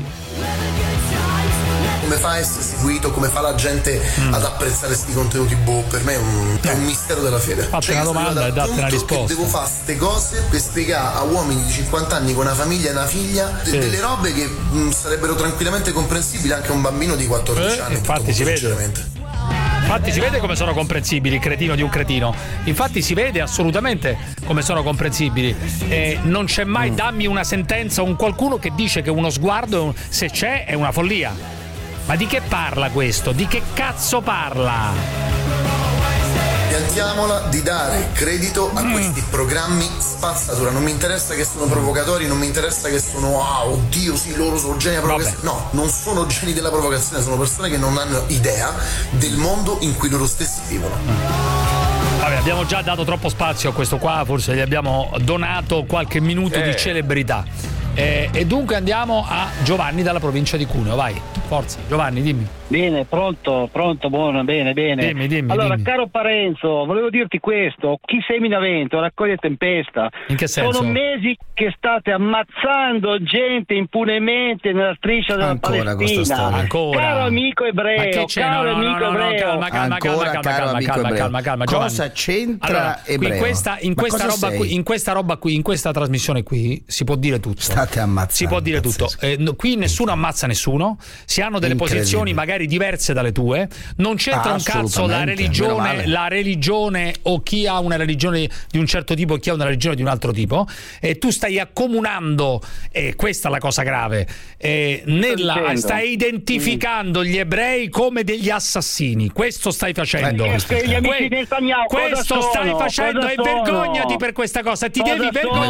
Come fa a essere seguito, come fa la gente ad apprezzare questi contenuti? Per me è un mistero della fede. Fate una domanda e date una risposta. Devo fare queste cose per spiegare a uomini di 50 anni con una famiglia e una figlia delle robe che sarebbero tranquillamente comprensibili anche a un bambino di 14 anni. Infatti si vede come sono comprensibili, il cretino di un cretino. Infatti si vede assolutamente come sono comprensibili. Non c'è mai dammi una sentenza o un qualcuno che dice che uno sguardo, se c'è, è una follia. Ma di che parla questo? Di che cazzo parla? Piantiamola di dare credito a questi programmi spazzatura. Non mi interessa che sono provocatori, non mi interessa che sono oddio sì, loro sono geni della provocazione. No, non sono geni della provocazione, sono persone che non hanno idea del mondo in cui loro stessi vivono. Vabbè, abbiamo già dato troppo spazio a questo qua, forse gli abbiamo donato qualche minuto di celebrità. E dunque andiamo a Giovanni dalla provincia di Cuneo, vai, forza, Giovanni, dimmi. Bene, pronto, buono, bene. Dimmi. Allora, caro Parenzo, volevo dirti questo: chi semina vento raccoglie tempesta. In che senso? Sono mesi che state ammazzando gente impunemente nella striscia della Palestina. Ancora. Caro amico ebreo, Ma che c'è? Caro amico ebreo. Calma, cosa c'entra allora, ebreo? In questa roba qui, in questa trasmissione qui, si può dire tutto. State ammazzando. Si può dire tutto. Qui nessuno ammazza nessuno, si hanno delle posizioni magari diverse dalle tue, non c'entra un cazzo la religione o chi ha una religione di un certo tipo e chi ha una religione di un altro tipo, e tu stai accomunando, e questa è la cosa grave, stai identificando gli ebrei come degli assassini. Questo stai facendo. Questo stai facendo e vergognati per questa cosa. Ti devi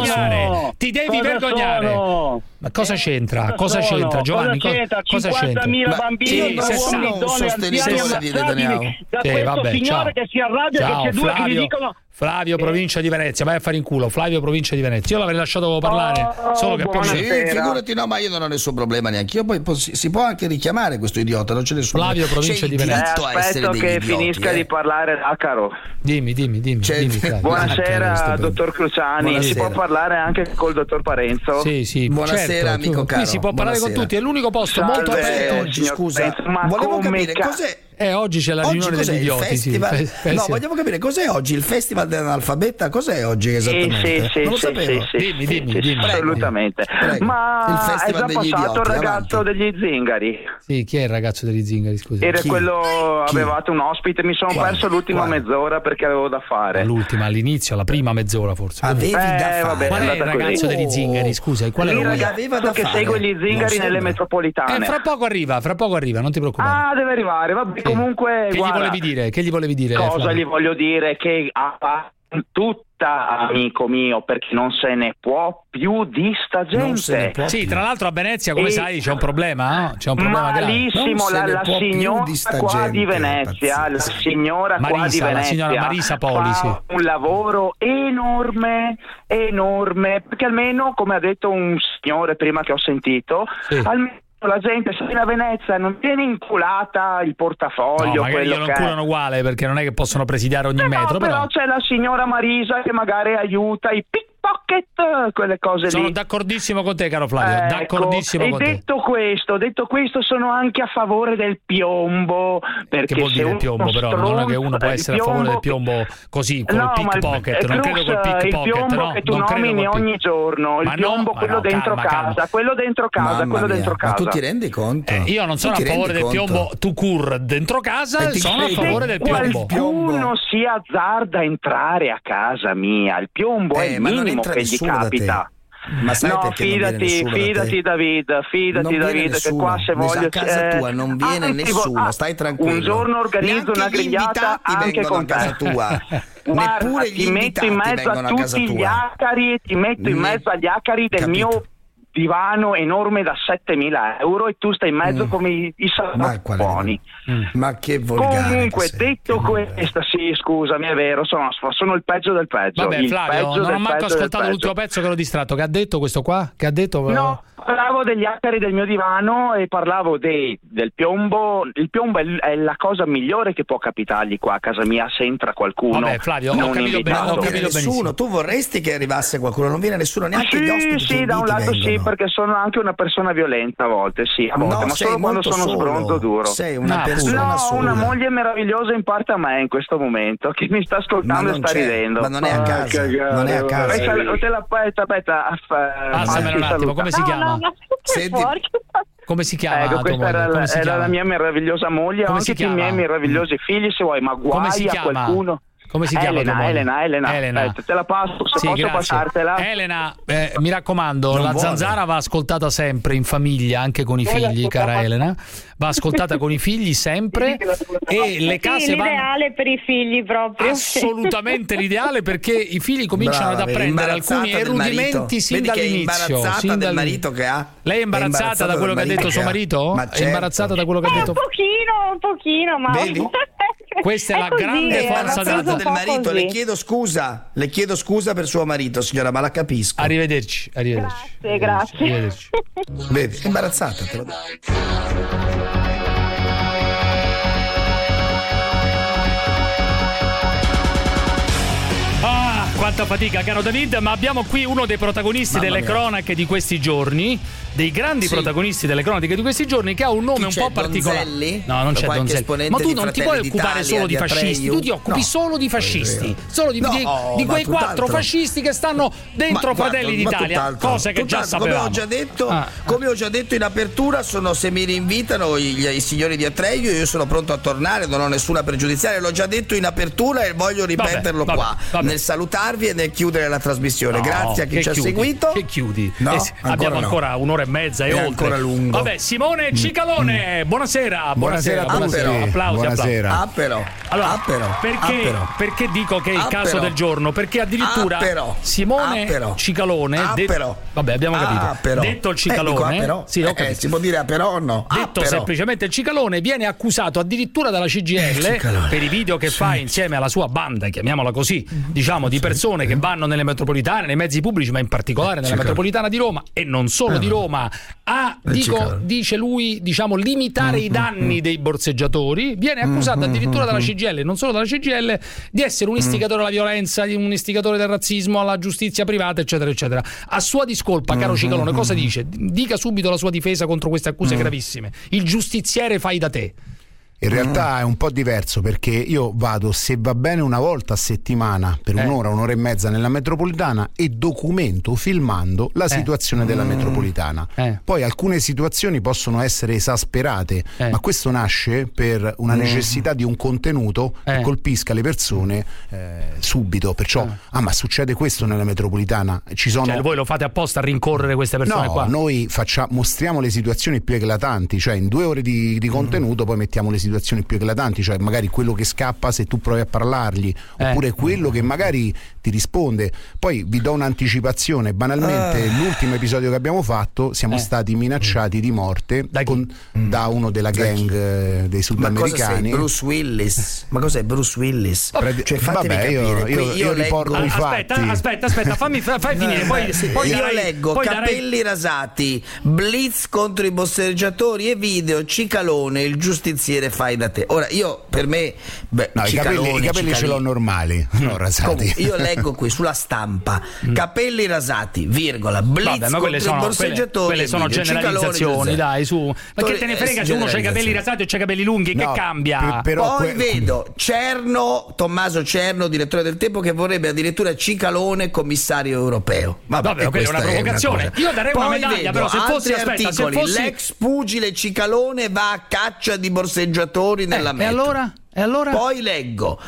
vergognare. Ma cosa c'entra? Giovanni? Cosa c'entra? 50.000 bambini, sostenitore di Netanyahu. Da questo signore che si arrabbia, che c'è due che gli dicono Flavio, provincia di Venezia, vai a fare in culo. Flavio, provincia di Venezia. Io l'avrei lasciato parlare, solo che poi figurati, no, ma io non ho nessun problema neanche io. Poi si può anche richiamare questo idiota, non c'è nessun Flavio, provincia di Venezia. Aspetto che finisca di parlare Acaro. Dimmi. Buonasera, dottor Cruciani. Buonasera. Si può parlare anche col dottor Parenzo? Sì. Buonasera, amico caro. Qui si può parlare con tutti, è l'unico posto molto aperto. Scusa, volevo capire cos'è. Oggi c'è la riunione degli idioti. No, vogliamo capire cos'è oggi il festival dell'analfabeta? Cos'è oggi esattamente? Sì, non lo sapevo. Dimmi. Assolutamente. Prego. Ma è già passato il ragazzo degli zingari? Sì, chi è il ragazzo degli zingari? Scusa. Era quello, avevate un ospite, mi sono perso l'ultima mezz'ora perché avevo da fare. All'inizio, la prima mezz'ora forse. Avevi da fare. Vabbè, qual è il ragazzo degli zingari? Scusa, qual è il ragazzo che segue gli zingari nelle metropolitane? Fra poco arriva, non ti preoccupare. Deve arrivare, vabbè, comunque Che gli volevi dire? Cosa gli voglio dire? Che amico mio, perché non se ne può più di sta gente. Sì, tra l'altro a Venezia, come sai, c'è un problema, no? C'è un problema malissimo. La signora qua di Venezia, la signora Marisa Poli, fa un lavoro enorme, perché almeno, come ha detto un signore prima che ho sentito, almeno la gente se viene a Venezia non viene inculata il portafoglio, magari glielo inculano uguale, perché non è che possono presidiare ogni metro, però c'è la signora Marisa che magari aiuta i pickpocket, quelle cose sono lì. D'accordissimo con te, caro Flavio, d'accordissimo con te. Detto questo sono anche a favore del piombo, perché che vuol dire il piombo, però non è che uno può essere a favore del piombo così col pickpocket, non credo col pickpocket, il piombo che tu nomini ogni giorno, il piombo quello dentro casa, quello dentro casa. Ma tu ti rendi conto? Io non sono a favore del piombo tout court dentro casa, sono a favore del piombo. Qualcuno si azzarda a entrare a casa mia, il piombo è il minimo che gli capita. Ma sai fidati David, che qua se voglio a casa tua non viene nessuno, stai tranquillo. Un giorno organizzo una grigliata anche con casa tua. Guarda, ti metto in mezzo a tutti gli acari, agli acari del mio divano enorme da 7.000 euro e tu stai in mezzo come i salvabuoni. Ma che volgare. Comunque, detto questo, sì, scusami, è vero, sono il peggio del peggio. Vabbè, Flavio, non ho manco ascoltato l'ultimo pezzo che l'ho distratto. Che ha detto questo qua? Che ha detto? No, parlavo degli acari del mio divano e parlavo del piombo. Il piombo è la cosa migliore che può capitargli qua a casa mia se entra qualcuno. Vabbè, Flavio, ho capito nessuno. Tu vorresti che arrivasse qualcuno, non viene nessuno, neanche gli ospiti. Sì, da un lato sì, perché sono anche una persona violenta a volte, ma solo quando sono sbronzo duro. Sei una persona sola. Una moglie meravigliosa in parte a me in questo momento, che mi sta ascoltando e sta ridendo. Ma non è a casa. Non è a casa. Aspetta, passamelo un attimo, come si chiama? Come si chiama? Questa era la mia meravigliosa moglie, ho anche i miei meravigliosi figli se vuoi, ma guai a qualcuno. Come si chiama? Elena. Te la passo, se posso passartela. Elena, mi raccomando, la zanzara va ascoltata sempre in famiglia, anche con i figli, cara Elena. Va ascoltata con i figli sempre e le case l'ideale per i figli proprio. Assolutamente l'ideale, perché i figli cominciano ad apprendere alcuni rudimenti sin dall'inizio. Imbarazzata del marito che ha. Lei è imbarazzata da quello che ha detto suo marito? È imbarazzata da quello che ha detto? Un pochino, ma vedi? Questa è la grande forza del marito. Le chiedo scusa per suo marito, signora, ma la capisco. Arrivederci. Grazie. Vedi, è imbarazzata, te lo do. Quanta fatica, caro David, ma abbiamo qui uno dei protagonisti delle cronache di questi giorni, dei grandi protagonisti delle cronache di questi giorni, che ha un nome un po' particolare. Donzelli? No, non c'è Donzelli. Ma tu non ti puoi occupare solo di fascisti, tu ti occupi solo di fascisti, solo di quei 4 fascisti che stanno dentro Fratelli d'Italia, cosa che già sapevamo. Come ho già detto in apertura, se mi rinvitano i signori di Atreio, io sono pronto a tornare, non ho nessuna pregiudiziale, l'ho già detto in apertura e voglio ripeterlo qua, nel salutarvi e nel chiudere la trasmissione. Grazie a chi ci ha seguito. Che chiudi? Abbiamo ancora un'ora e mezza e oltre. Ancora lungo. Vabbè, Simone Cicalone, buonasera a tutti. Applausi. Perché dico che è il caso del giorno? Perché addirittura Simone Cicalone, vabbè, abbiamo capito. Detto il Cicalone, si può dire però o no? Detto semplicemente il Cicalone, viene accusato addirittura dalla CGIL per i video che fa insieme alla sua banda, chiamiamola così, diciamo, di persone che vanno nelle metropolitane, nei mezzi pubblici, ma in particolare nella metropolitana di Roma e non solo di Roma, dice lui, diciamo, limitare i danni dei borseggiatori. Viene accusato addirittura dalla CGIL, non solo dalla CGIL, di essere un istigatore alla violenza, un istigatore del razzismo, alla giustizia privata, eccetera, eccetera. A sua discolpa, caro Cicalone, cosa dice? Dica subito la sua difesa contro queste accuse gravissime. Il giustiziere fai da te. In realtà è un po' diverso, perché io vado, se va bene, una volta a settimana per un'ora e mezza nella metropolitana e documento filmando la situazione della metropolitana. Poi alcune situazioni possono essere esasperate, ma questo nasce per una necessità di un contenuto che colpisca le persone subito. Perciò ma succede questo nella metropolitana, ci sono... Cioè, voi lo fate apposta a rincorrere queste persone qua? Noi mostriamo le situazioni più eclatanti, cioè in 2 ore di contenuto poi mettiamo le situazioni situazioni più eclatanti, cioè magari quello che scappa se tu provi a parlargli, oppure quello che magari ti risponde. Poi vi do un'anticipazione, banalmente l'ultimo episodio che abbiamo fatto siamo stati minacciati di morte da uno della gang dei sudamericani. Bruce Willis? Ma cos'è Bruce Willis? Cioè, vabbè, io riporto i fatti. Aspetta, fai finire. Poi io leggo capelli rasati, blitz contro i borseggiatori e video Cicalone, il giustiziere fai da te. Ora io, per me, i capelli ce l'ho normali, non rasati. Comunque, io leggo qui sulla Stampa capelli rasati, virgola, blitz contro i borseggiatori. Quelle sono generalizzazioni, dai, su. Ma che te ne frega se uno c'ha i capelli rasati o c'ha i capelli lunghi, che cambia? Poi vedo Tommaso Cerno, direttore del Tempo, che vorrebbe addirittura Cicalone commissario europeo. Vabbè, quella è una provocazione. Io darei una medaglia, però se fossi l'ex pugile Cicalone va a caccia di borseggiatori nella metro. E allora? Poi leggo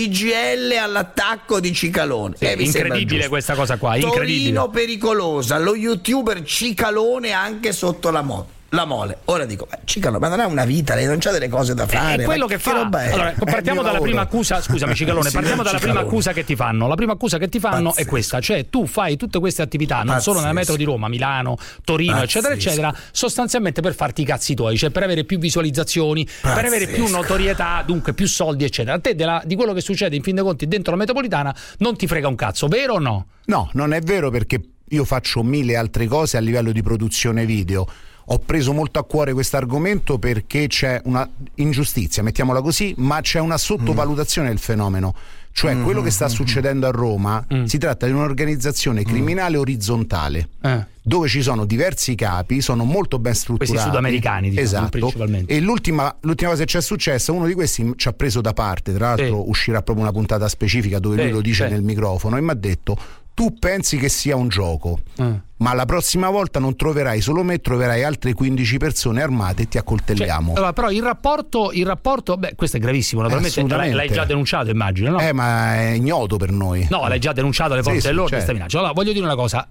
CGL all'attacco di Cicalone. Incredibile questa cosa qua, incredibile. Torino pericolosa, lo youtuber Cicalone anche sotto la mole. Ora dico, Cicalone, ma non ha una vita, lei non c'ha delle cose da fare. È quello che fa. Allora, partiamo dalla prima accusa. Scusami, Cicalone, partiamo dalla prima accusa che ti fanno. La prima accusa che ti fanno è questa: cioè tu fai tutte queste attività, non solo nella metro di Roma, Milano, Torino, eccetera, eccetera, sostanzialmente per farti i cazzi tuoi, cioè per avere più visualizzazioni, per avere più notorietà, dunque più soldi, eccetera. A te di quello che succede in fin dei conti dentro la metropolitana non ti frega un cazzo, vero o no? No, non è vero, perché io faccio 1000 altre cose a livello di produzione video. Ho preso molto a cuore questo argomento perché c'è una ingiustizia, mettiamola così, ma c'è una sottovalutazione del fenomeno. Cioè quello che sta succedendo a Roma si tratta di un'organizzazione criminale orizzontale, dove ci sono diversi capi, sono molto ben strutturati. Questi sudamericani, diciamo, esatto. Principalmente. E l'ultima cosa che c'è successa, uno di questi ci ha preso da parte, tra l'altro uscirà proprio una puntata specifica dove lui lo dice nel microfono, e mi ha detto: tu pensi che sia un gioco, ma la prossima volta non troverai solo me, troverai altre 15 persone armate e ti accoltelliamo. Allora, però il rapporto, questo è gravissimo, naturalmente l'hai già denunciato, immagino, no? Ma è ignoto per noi. No, l'hai già denunciato alle forze dell'ordine, questa minaccia. Allora, voglio dire una cosa,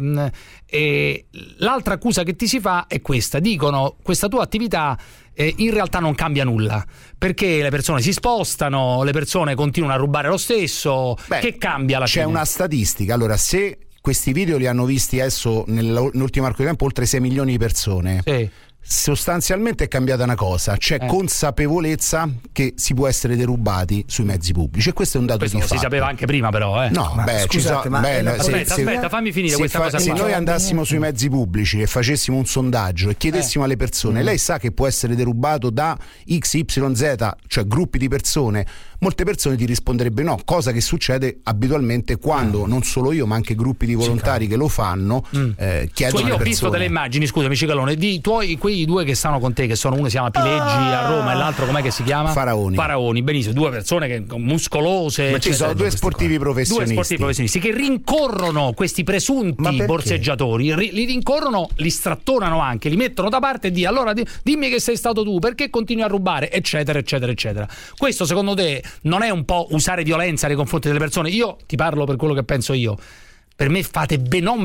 l'altra accusa che ti si fa è questa: dicono, questa tua attività in realtà non cambia nulla, perché le persone si spostano, le persone continuano a rubare lo stesso. Che cambia alla fine? C'è una statistica. Allora, se questi video li hanno visti adesso nell'ultimo arco di tempo oltre 6 milioni di persone, sostanzialmente è cambiata una cosa: c'è consapevolezza che si può essere derubati sui mezzi pubblici, e questo è un dato di fatto. Si sapeva anche prima, però. No, scusate, aspetta, fammi finire questa cosa. Se noi andassimo sui mezzi pubblici e facessimo un sondaggio e chiedessimo alle persone: lei sa che può essere derubato da XYZ, cioè gruppi di persone, molte persone ti risponderebbero no, cosa che succede abitualmente quando non solo io, ma anche gruppi di volontari che lo fanno chiedono alle persone. Io ho visto delle immagini, scusami Cicalone, di quei due che stanno con te, che sono, uno si chiama Pileggi a Roma e l'altro com'è che si chiama? Faraoni, benissimo, due persone che muscolose. Ma ci sono due sportivi professionisti che rincorrono questi presunti borseggiatori, li rincorrono, li strattonano anche, li mettono da parte e di allora dimmi che sei stato tu, perché continui a rubare, eccetera eccetera eccetera. Questo secondo te non è un po' usare violenza nei confronti delle persone? Io ti parlo per quello che penso io. Per me fate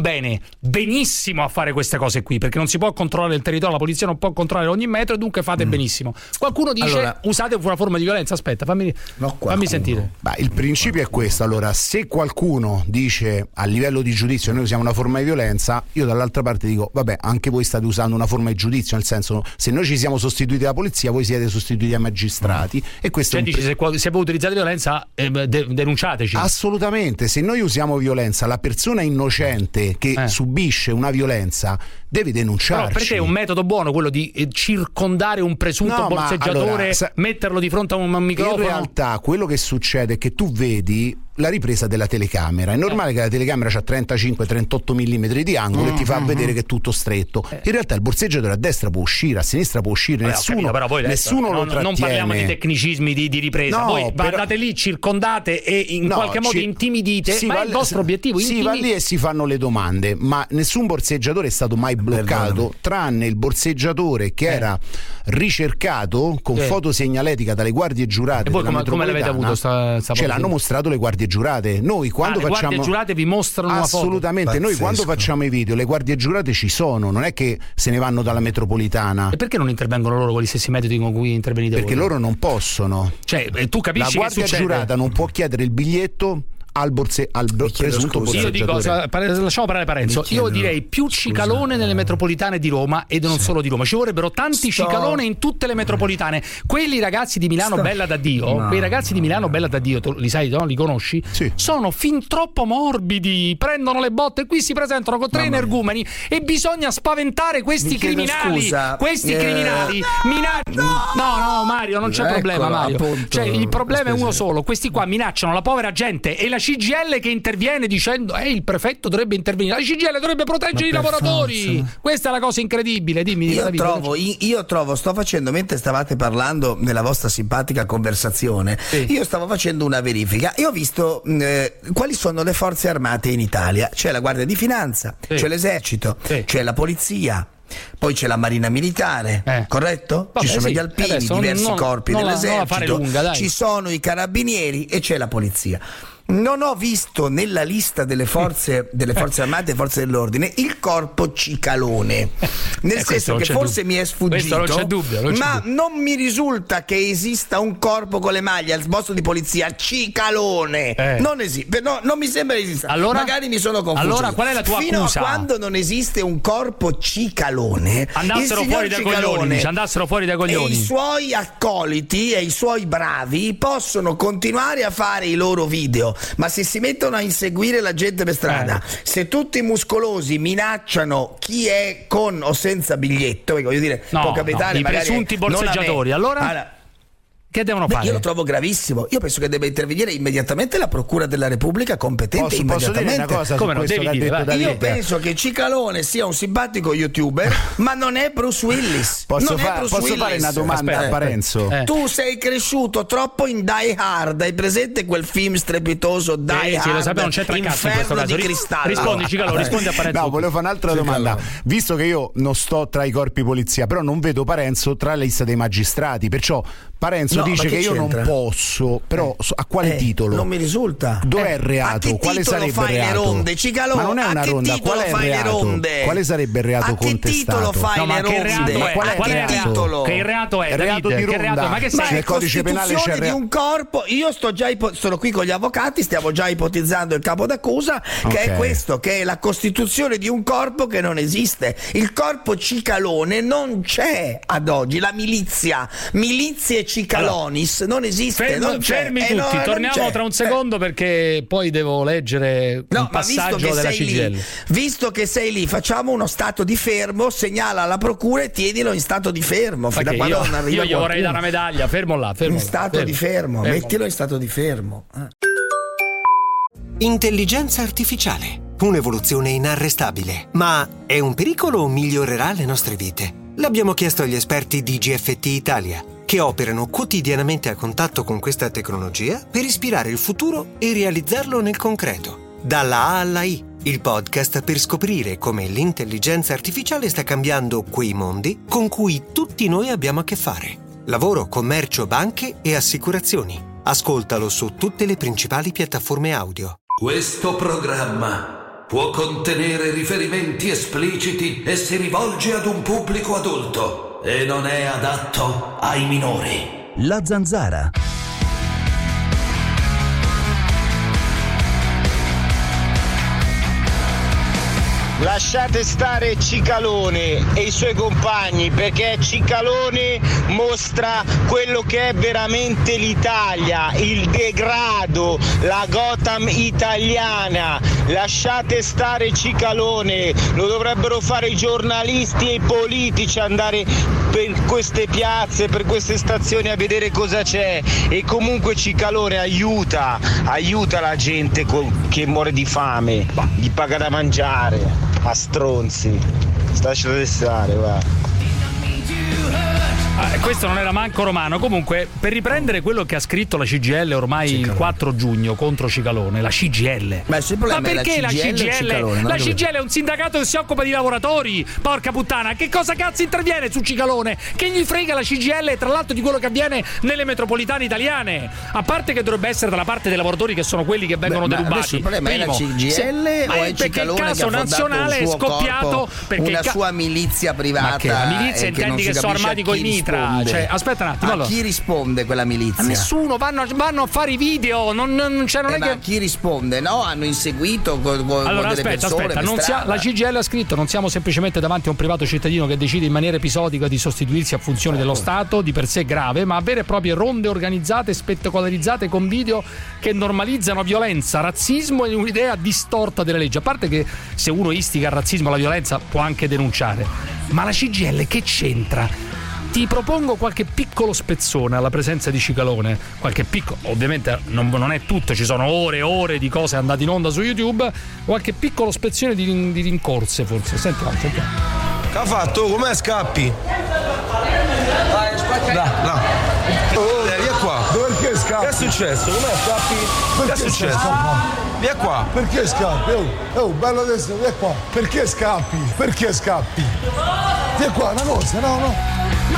benissimo a fare queste cose qui, perché non si può controllare il territorio, la polizia non può controllare ogni metro, e dunque fate benissimo. Qualcuno dice usate una forma di violenza. Aspetta, fammi sentire. Il principio è questo. Allora, se qualcuno dice a livello di giudizio noi usiamo una forma di violenza, io dall'altra parte dico vabbè, anche voi state usando una forma di giudizio, nel senso, se noi ci siamo sostituiti alla polizia, voi siete sostituiti ai magistrati, e questo dici, se voi utilizzate violenza denunciateci. Assolutamente. Se noi usiamo violenza, la persona innocente che subisce una violenza deve denunciarci. Però per te è un metodo buono quello di circondare un presunto borseggiatore, metterlo di fronte a un microfono? In realtà quello che succede è che tu vedi la ripresa della telecamera. È normale che la telecamera c'ha 35-38 mm di angolo e ti fa vedere che è tutto stretto. In realtà il borseggiatore a destra può uscire, a sinistra può uscire, nessuno lo trattiene. Non parliamo di tecnicismi di ripresa. Voi andate lì, circondate e in qualche modo intimidite, ma è il vostro obiettivo. Si va lì e si fanno le domande, ma nessun borseggiatore è stato mai bloccato, tranne il borseggiatore che era ricercato con fotosegnaletica dalle guardie giurate. E voi come l'avete avuto? Ce l'hanno mostrato le guardie giurate. Noi quando le facciamo guardie giurate vi mostrano una foto. Assolutamente, noi quando facciamo i video le guardie giurate ci sono, non è che se ne vanno dalla metropolitana. E perché non intervengono loro con gli stessi metodi con cui intervenite voi? Perché loro non possono. Cioè, tu capisci la guardia giurata non può chiedere il biglietto al presunto borseggiatore. Io dico, lasciamo parlare Parenzo. Io direi più cicalone nelle metropolitane di Roma, ed non solo di Roma. Ci vorrebbero tanti cicalone in tutte le metropolitane. Quelli ragazzi di Milano Bella da Dio, quei ragazzi di Milano Bella da Dio, tu li sai, no? Li conosci? Sì. Sono fin troppo morbidi, prendono le botte e qui si presentano con 3 energumeni e bisogna spaventare questi criminali. Criminali no Mario, non c'è problema, Mario. Appunto, cioè il problema è uno solo: questi qua minacciano la povera gente e la CGIL che interviene dicendo il prefetto dovrebbe intervenire, la CGIL dovrebbe proteggere i lavoratori. Forza. Questa è la cosa incredibile. Dimmi. Io trovo, sto facendo, mentre stavate parlando nella vostra simpatica conversazione, io stavo facendo una verifica e ho visto quali sono le forze armate in Italia. C'è la Guardia di Finanza, c'è l'Esercito, c'è la Polizia, poi c'è la Marina Militare, corretto? Ci sono gli Alpini, diversi corpi dell'Esercito, ci sono i Carabinieri e c'è la Polizia. Non ho visto nella lista delle forze armate e forze dell'ordine il corpo cicalone, nel senso che forse mi è sfuggito, non c'è dubbio, ma non mi risulta che esista un corpo con le maglie al posto di polizia cicalone. Non esiste, non mi sembra esista. Allora, magari mi sono confuso. Allora qual è la tua accusa? Fino a quando non esiste un corpo cicalone, andassero fuori dai coglioni, e i suoi accoliti e i suoi bravi possono continuare a fare i loro video. Ma se si mettono a inseguire la gente per strada, se tutti i muscolosi minacciano chi è con o senza biglietto, voglio dire, può capitare i presunti borseggiatori, allora che devono fare? Io lo trovo gravissimo. Io penso che debba intervenire immediatamente la Procura della Repubblica competente. Posso dire una cosa? Come no? Devi dire, io penso che Cicalone sia un simpatico youtuber, ma non è Bruce Willis. Posso fare una domanda a Parenzo? Tu sei cresciuto troppo in Die Hard. Hai presente quel film strepitoso Die Hard? Lo sappiamo, non c'è cazzo in questo caso. Di cristallo. Rispondi Cicalone, rispondi a Parenzo. No, volevo fare un'altra domanda. Visto che io non sto tra i corpi polizia, però non vedo Parenzo tra la lista dei magistrati, perciò Parenzo dice che io non posso, però a quale titolo? Non mi risulta. Dov'è il reato? Quale sarebbe il reato? Le ronde, Cicalone? Ma non è una ronda, qual è il reato? Quale sarebbe il reato contestato? Che titolo fai le ronde? Qual è il titolo? Che il reato è? Il reato di ronda. Ma che sei? Nel codice penale c'è di un corpo. Io sono qui con gli avvocati, stiamo già ipotizzando il capo d'accusa, che è questo, che è la costituzione di un corpo che non esiste. Il corpo Cicalone non c'è ad oggi. La milizia e Cicalonis non esiste. Fermi tutti, torniamo tra un secondo perché poi devo leggere un passaggio della CGIL. Visto che sei lì, facciamo uno stato di fermo, segnala alla procura e tienilo in stato di fermo. Fino a quando non arriva io vorrei dare una medaglia, fermo là. Di fermo, mettilo in stato di fermo. Intelligenza artificiale, un'evoluzione inarrestabile. Ma è un pericolo o migliorerà le nostre vite? L'abbiamo chiesto agli esperti di GFT Italia, che operano quotidianamente a contatto con questa tecnologia per ispirare il futuro e realizzarlo nel concreto. Dalla A alla I, il podcast per scoprire come l'intelligenza artificiale sta cambiando quei mondi con cui tutti noi abbiamo a che fare. Lavoro, commercio, banche e assicurazioni. Ascoltalo su tutte le principali piattaforme audio. Questo programma può contenere riferimenti espliciti e si rivolge ad un pubblico adulto e non è adatto ai minori. La Zanzara. Lasciate stare Cicalone e i suoi compagni, perché Cicalone mostra quello che è veramente l'Italia, il degrado, la Gotham italiana. Lasciate stare Cicalone, lo dovrebbero fare i giornalisti e i politici, andare per queste piazze, per queste stazioni a vedere cosa c'è. E comunque Cicalone aiuta la gente che muore di fame, gli paga da mangiare. A stronzi, lasciate stare, va. Questo non era manco romano. Comunque, per riprendere quello che ha scritto la CGIL ormai il 4 giugno contro Cicalone, la CGIL. Ma perché la CGIL? La CGIL è un sindacato che si occupa di lavoratori. Porca puttana, che cosa cazzo interviene su Cicalone? Che gli frega la CGIL, tra l'altro, di quello che avviene nelle metropolitane italiane? A parte che dovrebbe essere dalla parte dei lavoratori, che sono quelli che vengono derubati. Il problema è la CGIL o è Cicalone, il caso che ha nazionale è scoppiato perché una sua milizia privata? Ma che la milizia intendi che sono armati con i mitra? Cioè, aspetta un attimo. A chi risponde quella milizia? A nessuno, vanno a fare i video. Non c'è, non è ma che... a chi risponde? No, hanno inseguito allora, delle persone. La CGIL ha scritto: non siamo semplicemente davanti a un privato cittadino che decide in maniera episodica di sostituirsi a funzioni dello Stato, di per sé grave, ma a vere e proprie ronde organizzate, spettacolarizzate con video che normalizzano violenza, razzismo e un'idea distorta delle leggi. A parte che se uno istiga al razzismo e alla violenza può anche denunciare, ma la CGIL che c'entra? Ti propongo qualche piccolo spezzone alla presenza di Cicalone, qualche piccolo, ovviamente non è tutto, ci sono ore e ore di cose andate in onda su YouTube, qualche piccolo spezzone di rincorse forse. Sentiamo. Che ha fatto? Com'è scappi? Là. Via qua. Perché scappi? Che è successo? Com'è scappi? Che è successo? Via qua. Perché scappi? Bello adesso, via qua. Perché scappi? Perché scappi? Via qua, una cosa, no.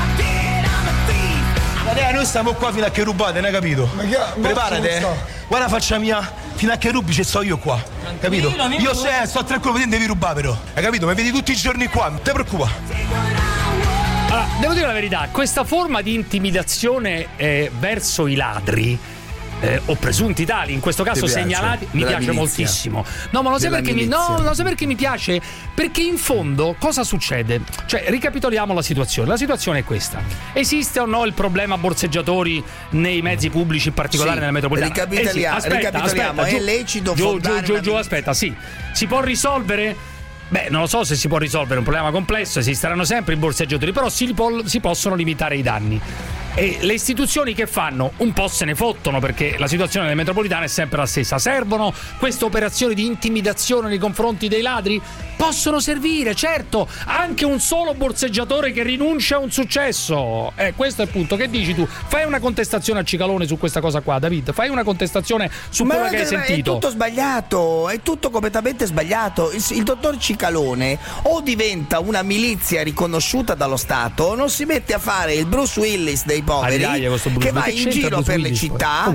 Noi stiamo qua fino a che rubate, ne hai capito? Preparati, guarda la faccia mia, fino a che rubi ci sto io qua, capito? Io sto tranquillo, te devi rubare però, hai capito? Mi vedi tutti i giorni qua, non ti preoccupa. Allora, devo dire la verità, questa forma di intimidazione verso i ladri o presunti tali, in questo caso segnalati, mi piace milizia. Moltissimo. No, ma lo sai perché mi piace? Perché in fondo cosa succede? Cioè, ricapitoliamo la situazione. La situazione è questa: esiste o no il problema borseggiatori nei mezzi pubblici, in particolare nella metropolitana? Ricapitoliamo, è lecito giù, aspetta, sì. Si può risolvere? Beh, non lo so se si può risolvere, è un problema complesso, esisteranno sempre i borseggiatori, però si possono limitare i danni. E le istituzioni che fanno? Un po' se ne fottono, perché la situazione nelle metropolitane è sempre la stessa. Servono queste operazioni di intimidazione nei confronti dei ladri? Possono servire, certo, anche un solo borseggiatore che rinuncia a un successo. Questo è il punto. Che dici tu? Fai una contestazione a Cicalone su questa cosa qua, David. Fai una contestazione su quello che hai sentito. È tutto sbagliato, è tutto completamente sbagliato. Il dottor Cicalone o diventa una milizia riconosciuta dallo Stato, o non si mette a fare il Bruce Willis dei poveri, che va in giro per le città,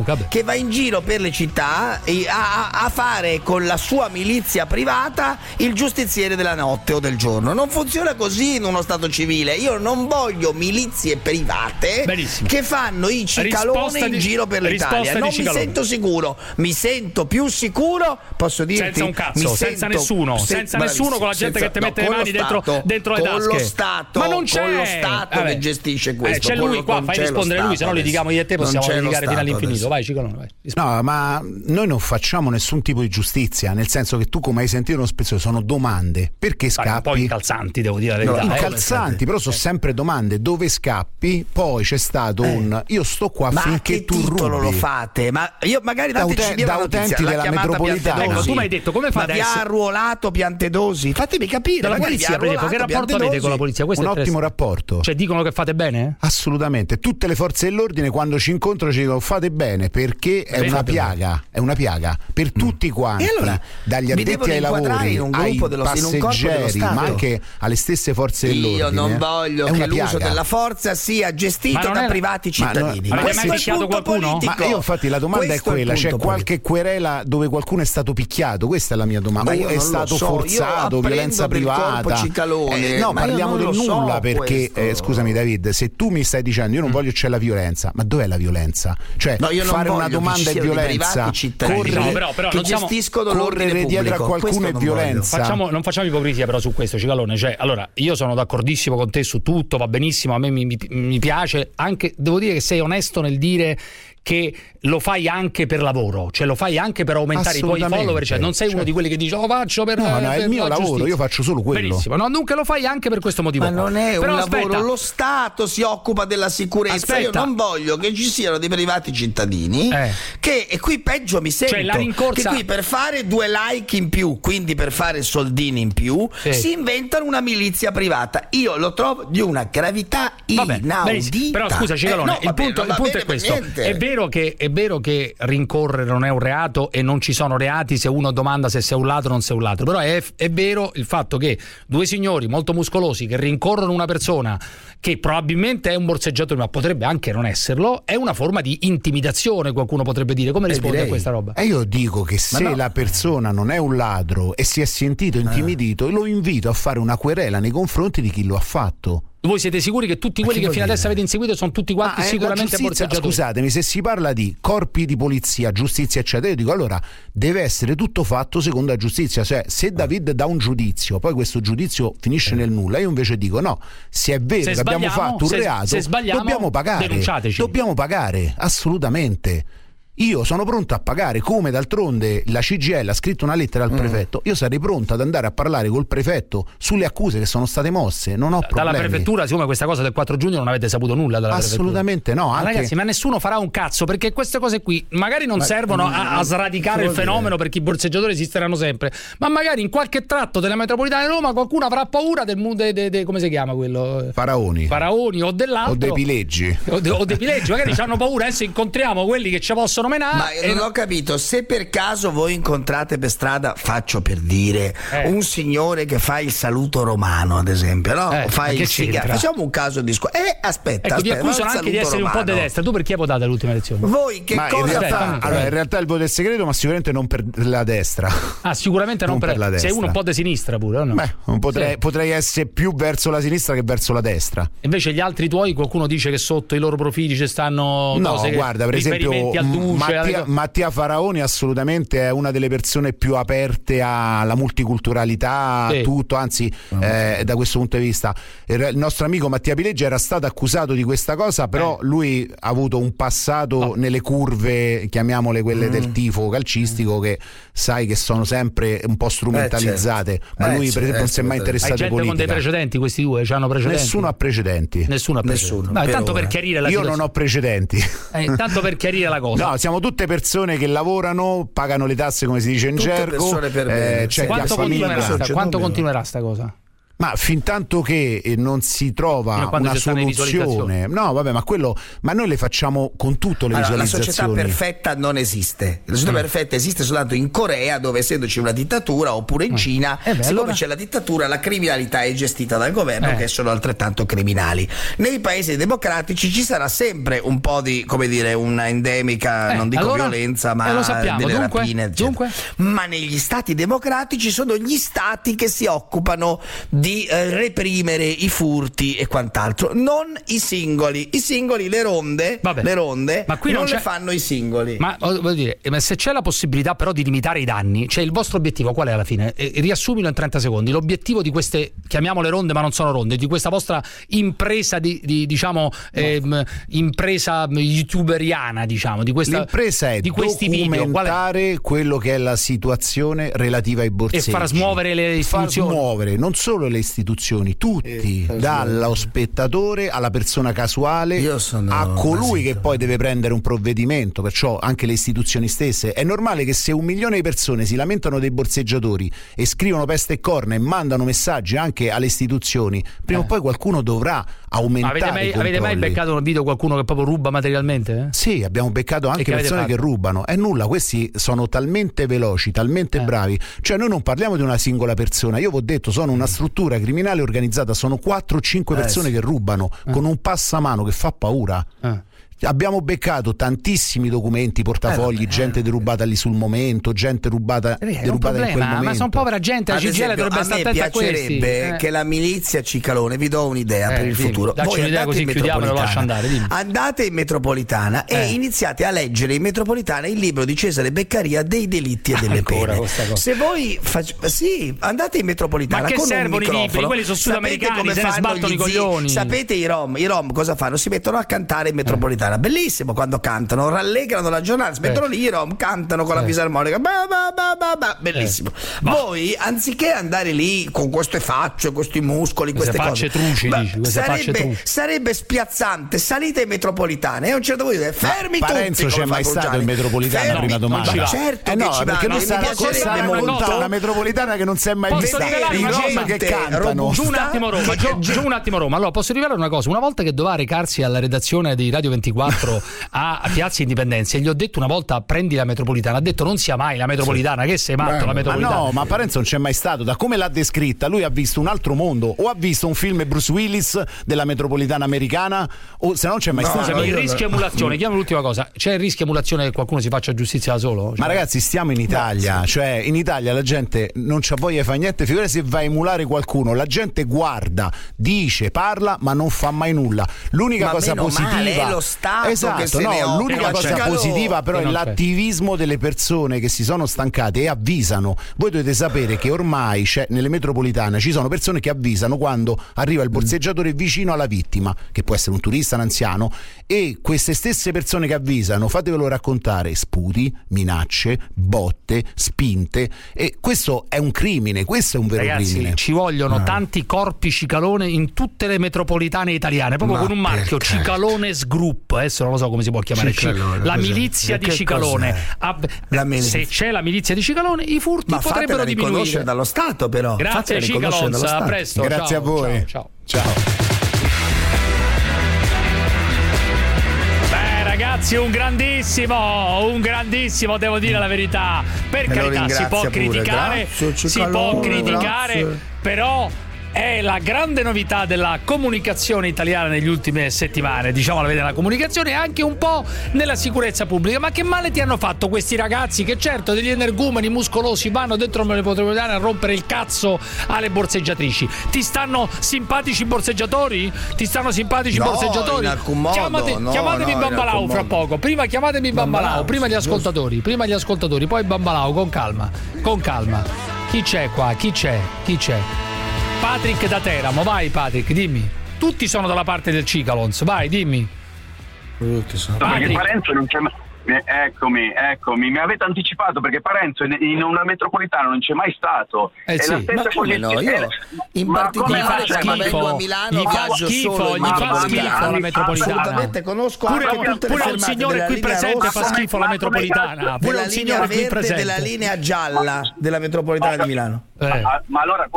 a fare con la sua milizia privata il giustiziere della notte o del giorno. Non funziona così in uno Stato civile. Io non voglio milizie private che fanno i Cicalone in giro per l'Italia. Non mi sento sicuro. Mi sento più sicuro, posso dirti, senza un cazzo, senza nessuno con la gente che ti mette le mani dentro le tasche. Con lo Stato, ma non c'è con lo Stato che gestisce questo. C'è lui qua, fai rispondere lui, se no litighiamo io e te, possiamo litigare fino all'infinito. Vai, Cicalone, vai. No, ma noi non facciamo nessun tipo di giustizia, nel senso che tu, come hai sentito nello spezzone, sono domande. Perché scappi? Un po' incalzanti, devo dire la verità. Incalzanti, però sono sempre domande. Dove scappi? Poi c'è stato io sto qua finché tu rubi. Ma lo fate? Ma io magari da utenti della metropolitana. Ecco, tu mi hai detto come fate? Ma vi ha arruolato Piantedosi? Fatemi capire. Dalla polizia, per esempio, che rapporto avete con la polizia? Questo un ottimo rapporto. Cioè, dicono che fate bene? Assolutamente. Tutte le forze dell'ordine, quando ci incontrano, ci dicono fate bene, perché è una piaga. È una piaga per tutti quanti. E allora, dagli addetti ai lavori, in un gruppo ai passeggeri, ma anche alle stesse forze dell'ordine. Io non voglio che l'uso della forza sia gestito da privati cittadini. Ma questo è il punto politico. Ma io infatti la domanda è quella: c'è qualche querela dove qualcuno è stato picchiato? Questa è la mia domanda. O è stato forzato, violenza privata? No, parliamo del nulla, perché scusami David, se tu mi stai dicendo io non voglio c'è la violenza, ma dov'è la violenza? Cioè, fare una domanda è violenza, correre dietro a qualcuno è violenza. Non facciamo ipocrisia però su questo, Cicalone. Cioè, allora, io sono d'accordissimo con te su tutto, va benissimo, a me mi piace, anche devo dire che sei onesto nel dire che lo fai anche per lavoro, cioè lo fai anche per aumentare i tuoi follower, cioè non sei uno di quelli che dice faccio per è il mio lavoro, io faccio solo quello. Benissimo, no, dunque lo fai anche per questo motivo. Ma non è però un aspetta. lavoro, lo Stato si occupa della sicurezza. Io non voglio che ci siano dei privati cittadini che, e qui peggio mi sento, cioè, la rincorsa... che qui per fare 2 like in più, quindi per fare soldini in più, si inventano una milizia privata. Io lo trovo di una gravità inaudita. Però scusa Cicalone, il punto è questo. È vero che rincorrere non è un reato e non ci sono reati se uno domanda se sei un ladro o non sei un ladro, però è vero il fatto che 2 signori molto muscolosi che rincorrono una persona che probabilmente è un borseggiatore ma potrebbe anche non esserlo, è una forma di intimidazione, qualcuno potrebbe dire. Come risponde a questa roba? E io dico che se la persona non è un ladro e si è sentito intimidito, lo invito a fare una querela nei confronti di chi lo ha fatto. Voi siete sicuri che tutti quelli che fino adesso avete inseguito sono tutti quanti sicuramente borseggiatori? Scusatemi, se si parla di corpi di polizia, giustizia eccetera, io dico allora deve essere tutto fatto secondo la giustizia, cioè se David dà un giudizio poi questo giudizio finisce nel nulla, io invece dico no, se è vero che abbiamo fatto un reato dobbiamo pagare assolutamente. Io sono pronto a pagare, come d'altronde la CGIL ha scritto una lettera al prefetto, io sarei pronto ad andare a parlare col prefetto sulle accuse che sono state mosse, non ho problemi. Dalla prefettura, siccome questa cosa del 4 giugno non avete saputo nulla dalla assolutamente prefettura. No, ma ragazzi, ma nessuno farà un cazzo, perché queste cose qui magari non servono a sradicare il fenomeno, perché i borseggiatori esisteranno sempre, ma magari in qualche tratto della metropolitana di Roma qualcuno avrà paura del come si chiama quello? Faraoni o dell'altro. O dei Pileggi. O dei Pileggi, magari hanno paura, adesso incontriamo quelli che ci possono menare. Ma non ho capito, se per caso voi incontrate per strada, faccio per dire, un signore che fa il saluto romano, ad esempio, no? Fa il cigarro. Facciamo un caso di aspetta, vi accusano anche di essere un po' di destra. Tu per chi hai votato all'ultima elezione? Voi che cosa fate? Allora, in realtà il voto è segreto, ma sicuramente non per la destra. Sicuramente non per la destra. Sei uno un po' di sinistra pure, o no? Potrei essere più verso la sinistra che verso la destra. Invece gli altri tuoi, qualcuno dice che sotto i loro profili ci stanno cose guarda, per esempio al duce, Mattia Faraoni assolutamente è una delle persone più aperte alla multiculturalità, tutto, anzi da questo punto di vista il nostro amico Mattia Pileggi era stato accusato di questa cosa, però lui ha avuto un passato nelle curve, chiamiamole quelle del tifo calcistico, che sai che sono sempre un po' strumentalizzate, ma lui per esempio non si è mai interessato di politica. Con dei precedenti, questi due hanno precedenti? Nessuno ha precedenti. Tanto per chiarire la situazione. Io non ho precedenti. Tanto per chiarire la cosa. No, siamo tutte persone che lavorano, pagano le tasse come si dice in gergo. Quanto continuerà sta cosa? Ma fin tanto che non si trova una soluzione, ma noi le facciamo con tutto le visualizzazioni. La società perfetta non esiste. La società perfetta esiste soltanto in Corea, dove essendoci una dittatura, oppure in Cina, siccome c'è la dittatura, la criminalità è gestita dal governo, che sono altrettanto criminali. Nei paesi democratici ci sarà sempre un po' di, come dire, una endemica, non dico violenza, ma lo sappiamo. delle rapine, dunque? Ma negli stati democratici sono gli stati che si occupano di reprimere i furti e quant'altro, non i singoli. I singoli, le ronde, ma qui non le fanno i singoli. Ma voglio dire, se c'è la possibilità però di limitare i danni, cioè il vostro obiettivo qual è alla fine? Riassumilo in 30 secondi. L'obiettivo di queste, chiamiamole ronde ma non sono ronde, di questa vostra impresa impresa youtuberiana, diciamo, di questa, l'impresa è di questi documentare quello che è la situazione relativa ai borseggi e far smuovere le istituzioni. Far smuovere non solo le istituzioni, tutti, dallo spettatore alla persona casuale a colui che poi deve prendere un provvedimento, perciò anche le istituzioni stesse. È normale che se 1 milione di persone si lamentano dei borseggiatori e scrivono peste e corna e mandano messaggi anche alle istituzioni, prima o poi qualcuno dovrà aumentare. Avete mai beccato un video qualcuno che proprio ruba materialmente? Sì, abbiamo beccato anche persone che rubano. È nulla, questi sono talmente veloci, talmente bravi, cioè noi non parliamo di una singola persona. Io vi ho detto, sono una struttura criminale organizzata, sono 4 o 5 persone che rubano con un passamano che fa paura. Abbiamo beccato tantissimi documenti, portafogli, gente derubata lì sul momento, gente derubata in quel momento. Ma sono povera gente, la CGIL dovrebbe stare attenta a questi. A me piacerebbe che la milizia Cicalone, vi do un'idea per il futuro. Voi un'idea, così chiudiamo e lo lascio andare. Andate in metropolitana e iniziate a leggere in metropolitana il libro di Cesare Beccaria dei delitti e delle pene. Se voi andate in metropolitana, ma che con servono i libri? Quelli sono sudamericani, se ne sbattono i coglioni. Sapete i rom cosa fanno? Si mettono a cantare in metropolitana. metropolitana, bellissimo quando cantano, rallegrano la giornata, si mettono lì, cantano con la fisarmonica, bellissimo. Voi anziché andare lì con queste facce, questi muscoli, queste cose sarebbe spiazzante, salite in metropolitana e a un certo punto fermi tutti. Parenzo c'è mai stato in metropolitana? Prima domanda. Certo che ci perché non sarà molto una metropolitana che non si è mai vista in Roma che cantano. Giù un attimo Roma. Allora posso rivelare una cosa: una volta che doveva recarsi alla redazione di Radio 24 a Piazza Indipendenza, gli ho detto una volta prendi la metropolitana, ha detto non sia mai la metropolitana, che sei matto la metropolitana. No, ma Parenzo non c'è mai stato, da come l'ha descritta lui ha visto un altro mondo, o ha visto un film Bruce Willis della metropolitana americana, o se no non c'è mai stato. Scusami, il rischio emulazione, chiamo l'ultima cosa, c'è il rischio emulazione che qualcuno si faccia giustizia da solo? Ma ragazzi, stiamo in Italia, cioè in Italia la gente non c'ha voglia di fare niente, figurati se va a emulare qualcuno, la gente guarda, dice, parla, ma non fa mai nulla. L'unica cosa positiva è lo Stato, esatto, che se ne occupa. L'unica cosa positiva però è l'attivismo delle persone che si sono stancate e avvisano. Voi dovete sapere che ormai nelle metropolitane ci sono persone che avvisano quando arriva il borseggiatore vicino alla vittima, che può essere un turista, un anziano, e queste stesse persone che avvisano, fatevelo raccontare, sputi, minacce, botte, spinte, e questo è un crimine, questo è un vero crimine. Ci vogliono tanti corpi Cicalone in tutte le metropolitane italiane, proprio con un marchio Cicalones Group, adesso non lo so come si può chiamare, la milizia di Cicalone. Se c'è la milizia di Cicalone, i furti potrebbero diminuire dallo Stato, però. Grazie Cicalons, a presto. Grazie a voi. Ciao. Ragazzi, un grandissimo, devo dire la verità. Per carità, si può criticare, però è la grande novità della comunicazione italiana negli ultime settimane, diciamo la verità, la comunicazione e anche un po' nella sicurezza pubblica. Ma che male ti hanno fatto questi ragazzi che certo degli energumeni muscolosi vanno dentro le metropolitane a rompere il cazzo alle borseggiatrici? Ti stanno simpatici i borseggiatori? In alcun modo. Chiamatemi Bambalau fra poco. Prima chiamatemi Bambalau, prima gli ascoltatori, poi Bambalau, con calma. Chi c'è qua? Chi c'è? Patrick da Teramo, vai Patrick, dimmi. Tutti sono dalla parte del Cicalons, vai, dimmi. Perché Parenzo non c'è mai. Eccomi, mi avete anticipato, perché Parenzo in una metropolitana non c'è mai stato. È la stessa posizione. Io in particolare vengo a Milano, gli fa schifo la metropolitana. Assolutamente, conosco pure un signore qui presente fa schifo la metropolitana. Pure un signore qui presente della linea gialla della metropolitana di Milano. Ma allora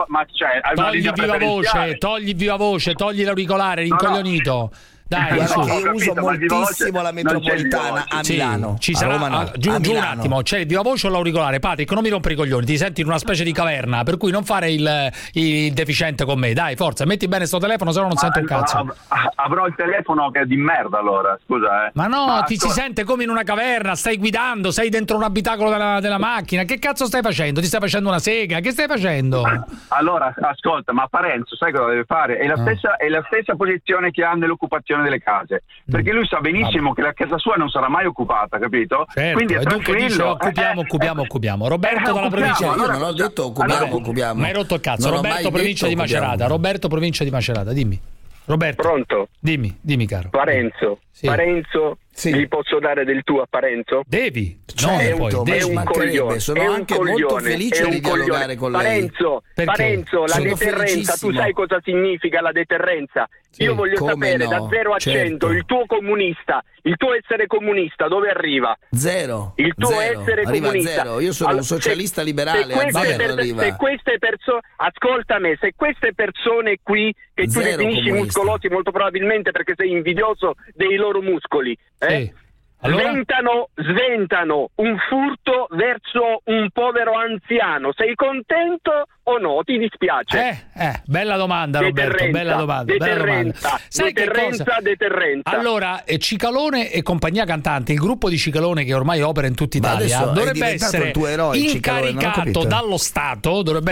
togli viva voce, togli l'auricolare, rincoglionito. Dai, guarda che io uso moltissimo la metropolitana a Milano. Ci sarà Roma no. Giù un attimo, c'è il viva voce o l'auricolare? Patrick, non mi rompere i coglioni, ti senti in una specie di caverna, per cui non fare il deficiente con me. Dai, forza, metti bene sto telefono, se no non sento un cazzo. Avrò il telefono che è di merda, allora, scusa. Ma no, si sente come in una caverna, stai guidando, sei dentro un abitacolo della macchina. Che cazzo stai facendo? Ti stai facendo una sega? Che stai facendo? Allora, ascolta, ma Parenzo, sai cosa deve fare? È la stessa posizione che ha nell'occupazione delle case, perché lui sa benissimo che la casa sua non sarà mai occupata, capito? Certo, quindi è tranquillo. Occupiamo. Roberto dalla provincia. Io non ho detto occupiamo. Ma hai rotto il cazzo. Roberto, provincia di Macerata. Roberto, provincia di Macerata, dimmi. Roberto. Pronto? Dimmi caro. Parenzo. Sì. Parenzo, gli posso dare del tu a Parenzo? Devi. È un coglione. Sono anche molto felice di dialogare con lei. Parenzo, la deterrenza, tu sai cosa significa la deterrenza? Io voglio sapere da 0 a 100 il tuo comunista, il tuo essere comunista dove arriva? 0. Il tuo essere comunista. 0. Io sono un socialista liberale. Se queste persone, ascolta me, se queste persone qui che tu definisci muscolosi, molto probabilmente perché sei invidioso dei loro muscoli, allora? sventano un furto verso un povero anziano, sei contento o no? Ti dispiace? Bella domanda, Roberto, bella domanda. Sai deterrenza. Allora, Cicalone e compagnia cantante, il gruppo di Cicalone che ormai opera in tutta Italia, dovrebbe essere incaricato dallo Stato, con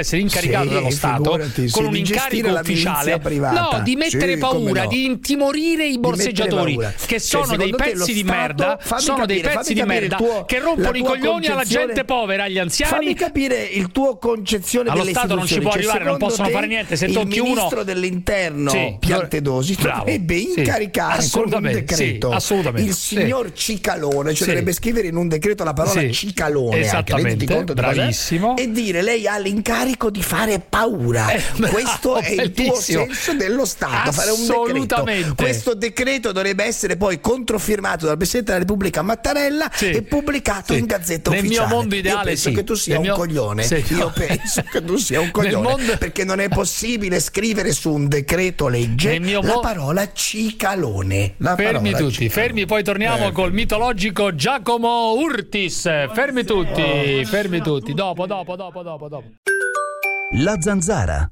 un incarico ufficiale, di mettere paura, di intimorire i borseggiatori, che sono dei pezzi di merda, che rompono i coglioni alla gente povera, agli anziani. Fammi capire il tuo concezione delle istituzioni Stato non ci può arrivare, non possono fare niente se tocchi uno. Il ministro dell'interno Piantedosi dovrebbe incaricare con un decreto il signor Cicalone, cioè dovrebbe scrivere in un decreto la parola Cicalone, esattamente, bravissimo, e dire: lei ha l'incarico di fare paura. Questo è il tuo senso dello Stato, fare un decreto. Questo decreto dovrebbe essere poi controfirmato dal Presidente della Repubblica Mattarella e pubblicato in Gazzetta Ufficiale. Nel mio mondo ideale, io penso che tu sia un coglione. Io penso che tu sia un coglione, perché non è possibile scrivere su un decreto legge la parola Cicalone. Fermi tutti, fermi, poi torniamo col mitologico Giacomo Urtis. Fermi tutti, dopo. La Zanzara.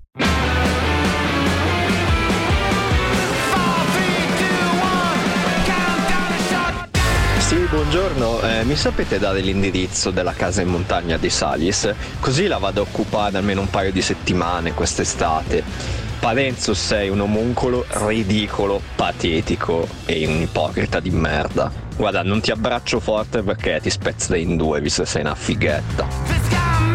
Sì, buongiorno, mi sapete dare l'indirizzo della casa in montagna di Salis? Così la vado a occupare almeno un paio di settimane quest'estate. Parenzo, sei un omuncolo ridicolo, patetico e un ipocrita di merda. Guarda, non ti abbraccio forte perché ti spezzerei in due, visto che sei una fighetta.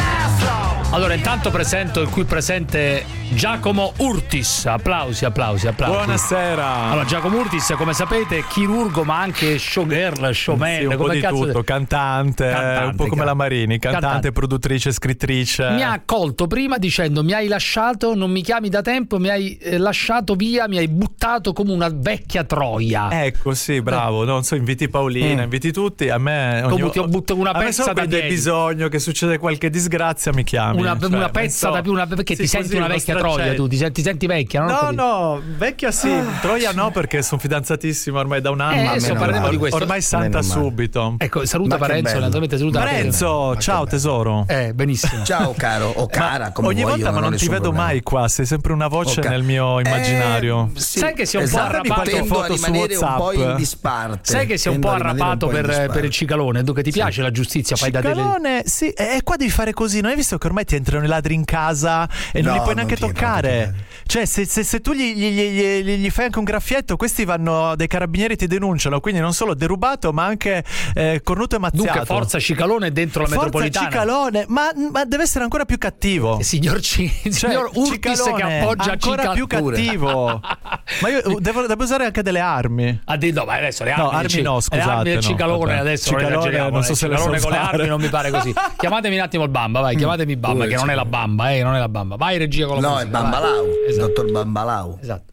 Allora, intanto presento il qui presente Giacomo Urtis. Applausi. Buonasera. Allora, Giacomo Urtis, come sapete, è chirurgo, ma anche showgirl, showman, sì, un po' di tutto, cantante, un po' come la Marini, cantante, produttrice, scrittrice. Mi ha accolto prima dicendo: mi hai lasciato, non mi chiami da tempo, mi hai lasciato via, mi hai buttato come una vecchia troia. Ecco, sì, bravo. Non so, inviti Paolina, inviti tutti. A me ti ho buttato una pezza da piedi. Hai bisogno che succede qualche disgrazia, mi chiami. Una pezza da più, perché ti senti una vecchia troia, tu ti senti vecchia, no? No, vecchia sì, troia no, perché sono fidanzatissima ormai da un anno. Adesso parleremo di questo. Ormai santa subito. Ecco, saluta Parenzo, naturalmente saluta Parenzo, ciao tesoro. Benissimo. Ciao caro o cara, come ogni vuoi, volta ma non ti vedo mai qua, sei sempre una voce nel mio immaginario. Sì, sai che sia un po' arrapato a rimanere un po' in disparte. Sai che sia un po' arrapato per il Cicalone, tu che ti piace la giustizia, fai da te. Cicalone, sì, e qua devi fare così, non hai visto che ormai ti entrano i ladri in casa e non li puoi neanche toccare? Cioè, se tu gli fai anche un graffietto, questi vanno dei carabinieri, ti denunciano, quindi non solo derubato ma anche cornuto e mazziato. Dunque forza Cicalone dentro la metropolitana. Cicalone, ma deve essere ancora più cattivo. Signor Urtis Cicalone, che appoggia ancora più cattivo. Ma io devo usare anche delle armi. No, ma adesso le armi. No, armi no, scusate. Le armi del Cicalone adesso non so se le Cicalone so con le armi non mi pare così. Chiamatemi un attimo il Bamba, vai, chiamatemi Bamba, che non è la Bamba, non è la Bamba. Vai regia con la musica. No, è Bambalau, esatto. Dottor Bambalau. Esatto.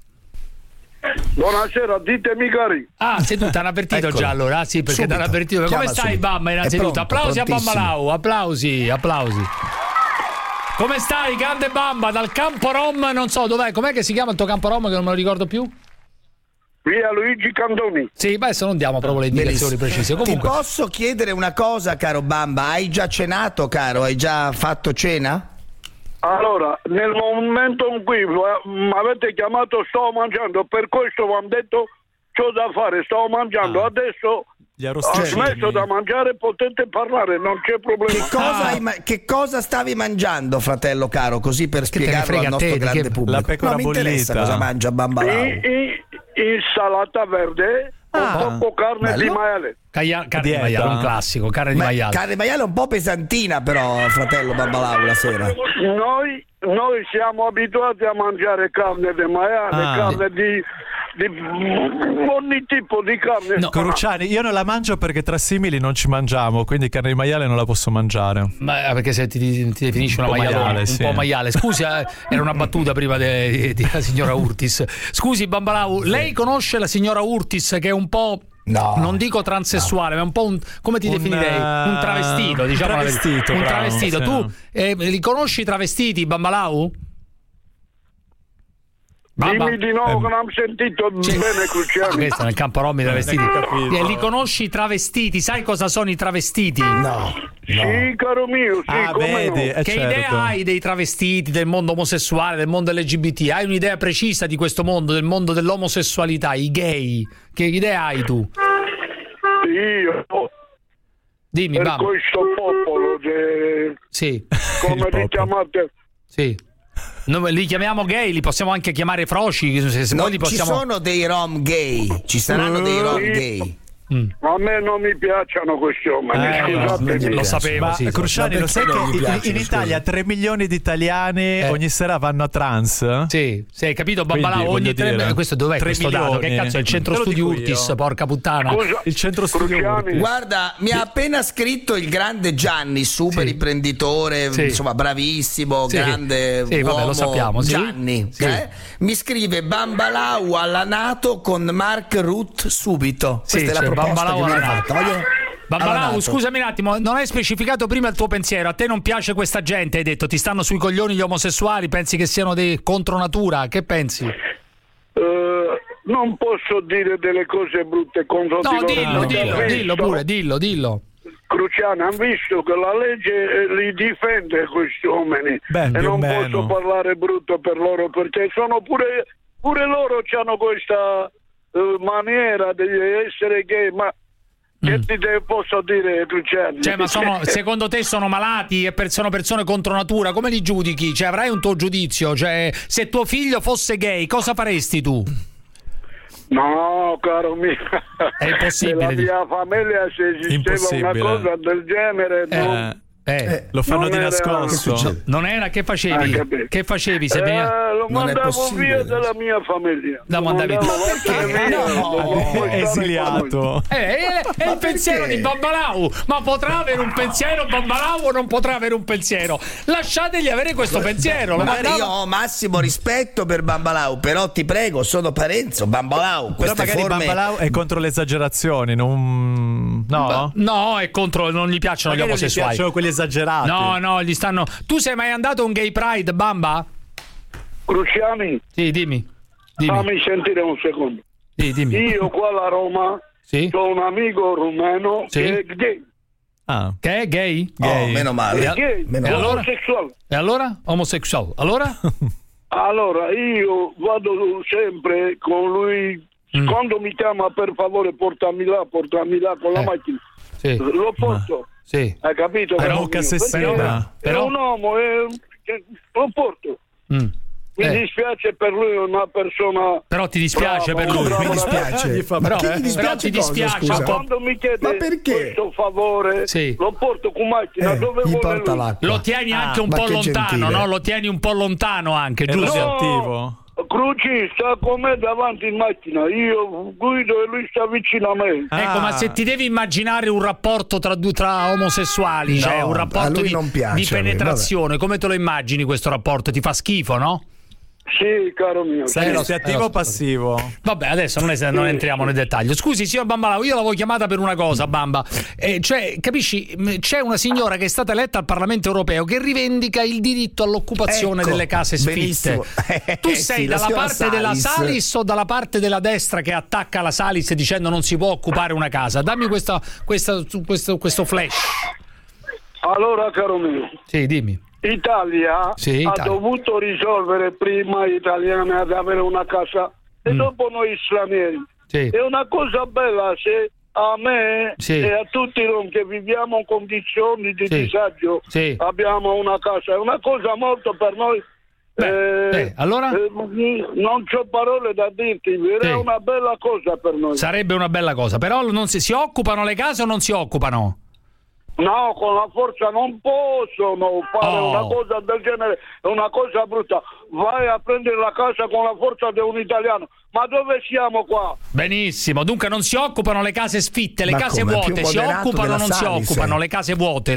Buonasera, ditemi cari. Sei tu, t'hanno avvertito già allora? Sì, perché t'hanno avvertito. Come stai Bamba innanzitutto? Applausi a Bambalau, applausi. Come stai, grande Bamba, dal campo Rom, non so dov'è, com'è che si chiama il tuo campo Rom che non me lo ricordo più? Via Luigi Candoni. Sì, adesso non diamo proprio le indicazioni precise. Comunque. Ti posso chiedere una cosa, caro Bamba? Hai già cenato, caro? Hai già fatto cena? Allora, nel momento in cui mi avete chiamato stavo mangiando, per questo vi hanno detto c'ho da fare, stavo mangiando, adesso ho smesso da mangiare, potete parlare, non c'è problema. Che cosa stavi mangiando, fratello caro, così per spiegarlo al nostro grande pubblico? La pecora bollita. Cosa mangia Bambalau? Insalata verde con poco carne di maiale. Carne di maiale, un classico, carne di maiale. Carne di maiale un po' pesantina però, fratello Bambalau, la sera. Noi siamo abituati a mangiare carne di maiale, carne di ogni tipo di carne. No, Cruciani, io non la mangio perché tra simili non ci mangiamo, quindi carne di maiale non la posso mangiare. Ma perché se ti definisci una maiale, un po' maiale. Scusi, era una battuta prima della signora Urtis. Scusi Bambalau, lei conosce la signora Urtis che è un po'... No, non dico transessuale, ma è un po' come ti definirei? Un travestito, diciamo. Un travestito. Tu li conosci i travestiti, Bambalau? Dimmi di nuovo che non ho sentito bene, Cruciani. Questo nel campo Rom i travestiti. Li conosci i travestiti? Sai cosa sono i travestiti? No. Sì, caro mio, sì, come vedi, no. Che idea hai dei travestiti, del mondo omosessuale, del mondo LGBT? Hai un'idea precisa di questo mondo, del mondo dell'omosessualità, i gay? Che idea hai tu? Io dimmi, per questo popolo sì. Come li chiamate? Sì. Noi li chiamiamo gay, li possiamo anche chiamare froci, se poi li possiamo... Ci sono dei rom gay, ci saranno dei rom gay. A me non mi piacciono questi uomini, scusatemi. Lo sapevo. Ma Cruciani, lo sai che in Italia 3 milioni di italiani ogni sera vanno a trans? Sì, hai capito, Babbalao? Ogni 3 questo dov'è questo dato? Che cazzo è il centro studi Urtis, porca puttana? Scusa, il centro studi Urtis. Guarda, mi ha appena scritto il grande Gianni, super imprenditore, insomma bravissimo, grande uomo. Vabbè, lo sappiamo, Gianni, mi scrive Babbalao alla NATO con Mark Rutte subito. Questa è la proposta che mi ha fatto. Babbalao, scusami un attimo, non hai specificato prima il tuo pensiero. A te non piace questa gente, hai detto, ti stanno sui coglioni gli omosessuali, pensi che siano dei contro natura, che pensi? Non posso dire delle cose brutte contro di loro. Dillo pure, dillo. Cruciani, hanno visto che la legge li difende questi uomini e non posso parlare brutto per loro, perché sono pure loro hanno questa maniera di essere gay, ma che ti posso dire, Cruciani? Cioè, ma secondo te sono malati e sono persone contro natura? Come li giudichi? Cioè, avrai un tuo giudizio? Cioè, se tuo figlio fosse gay, cosa faresti tu? No, caro mio, è impossibile. Nella mia famiglia se esisteva una cosa del genere lo fanno di nascosto. Non era che facevi? Che facevi se lo mandavo via dalla mia famiglia. Da mandavi esiliato. È il pensiero di Babbalao. Ma potrà avere un pensiero Babbalao o non potrà avere un pensiero? Lasciategli avere questo pensiero. Io ho massimo rispetto per Babbalao, però ti prego, sono Parenzo, Babbalao. Però magari Babbalao è contro le esagerazioni, no? No, è contro, non gli piacciono gli omosessuali. Gli piacciono quelli esagerati. No, gli stanno. Tu sei mai andato a un gay pride, Bamba? Cruciani? Sì, dimmi. Fammi sentire un secondo. Sì, dimmi. Io qua a Roma ho un amico rumeno che è gay. Che è gay? Meno male. È gay, omosessuale. E allora? Omosessuale. Allora? Allora, io vado sempre con lui. Quando mi chiama, per favore, portami là con la macchina. Sì. Lo porto. Sì. Hai capito? Però è un uomo, lo porto. Mi dispiace per lui, è una persona. Però ti dispiace per lui. Mi dispiace. Però ti dispiace. Ma quando mi chiede questo favore, lo porto con macchina dove vuole lui. Lo tieni anche un po' lontano, no? Lo tieni un po' lontano anche, giusto? Attivo. Cruci sta con me davanti in macchina, io guido e lui sta vicino a me. Ecco, ma se ti devi immaginare un rapporto tra omosessuali, cioè un rapporto di penetrazione, come te lo immagini questo rapporto? Ti fa schifo, no? Sì, caro mio. Sei attivo o passivo? Vabbè, adesso non entriamo nel dettaglio. Scusi, signor Babbalao, io l'avevo chiamata per una cosa, Bamba. Cioè, capisci, c'è una signora che è stata eletta al Parlamento Europeo che rivendica il diritto all'occupazione delle case sfitte. Tu sei dalla parte della Salis o dalla parte della destra che attacca la Salis dicendo non si può occupare una casa? Dammi questo flash. Allora, caro mio. Sì, dimmi. Italia ha dovuto risolvere prima gli italiani ad avere una casa e dopo noi stranieri. È una cosa bella se a me e a tutti noi che viviamo in condizioni di disagio abbiamo una casa. È una cosa molto per noi. Allora? Non c'ho parole da dirti, è una bella cosa per noi. Sarebbe una bella cosa, però non si occupano le case o non si occupano? No, con la forza non possono fare una cosa del genere, è una cosa brutta. Vai a prendere la casa con la forza di un italiano. Ma dove siamo qua? Benissimo, dunque non si occupano le case sfitte, le case vuote, si occupano o non si occupano? Le case vuote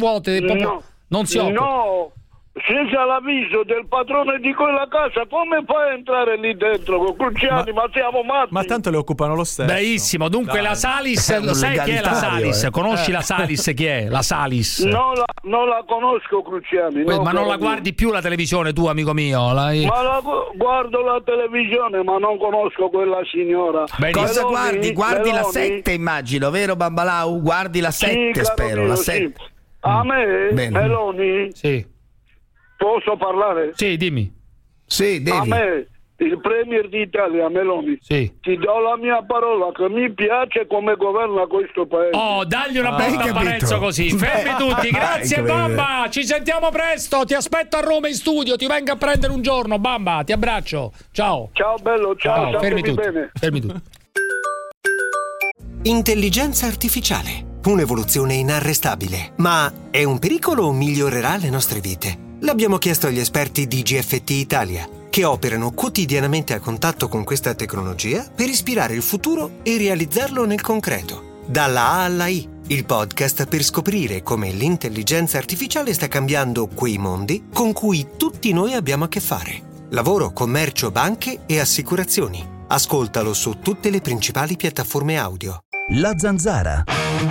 non si occupano. No, senza l'avviso del padrone di quella casa, come fai a entrare lì dentro? Cruciani, ma siamo matti. Ma tanto le occupano lo stesso. Benissimo, dunque la Salis, lo sai chi è la Salis? Conosci la Salis chi è? La Salis? Non la conosco, Cruciani. Ma non la guardi più la televisione tu, amico mio? Guardo la televisione, ma non conosco quella signora. Cosa guardi? Guardi la 7, immagino, vero Babbalao? Guardi la 7, spero, la 7. A me, Meloni? Sì. Posso parlare? Sì, dimmi. Sì, devi. A me, il premier d'Italia, Meloni, ti do la mia parola che mi piace come governa questo paese. Oh, dagli una botta a Parenzo così. Fermi tutti, grazie Bamba. Ci sentiamo presto, ti aspetto a Roma in studio, ti vengo a prendere un giorno, Bamba, ti abbraccio. Ciao. Ciao bello, ciao. Fermi tutti. Bene. Fermi tutti. Intelligenza artificiale, un'evoluzione inarrestabile. Ma è un pericolo o migliorerà le nostre vite? L'abbiamo chiesto agli esperti di GFT Italia, che operano quotidianamente a contatto con questa tecnologia per ispirare il futuro e realizzarlo nel concreto. Dalla A alla I, il podcast per scoprire come l'intelligenza artificiale sta cambiando quei mondi con cui tutti noi abbiamo a che fare. Lavoro, commercio, banche e assicurazioni. Ascoltalo su tutte le principali piattaforme audio. La Zanzara.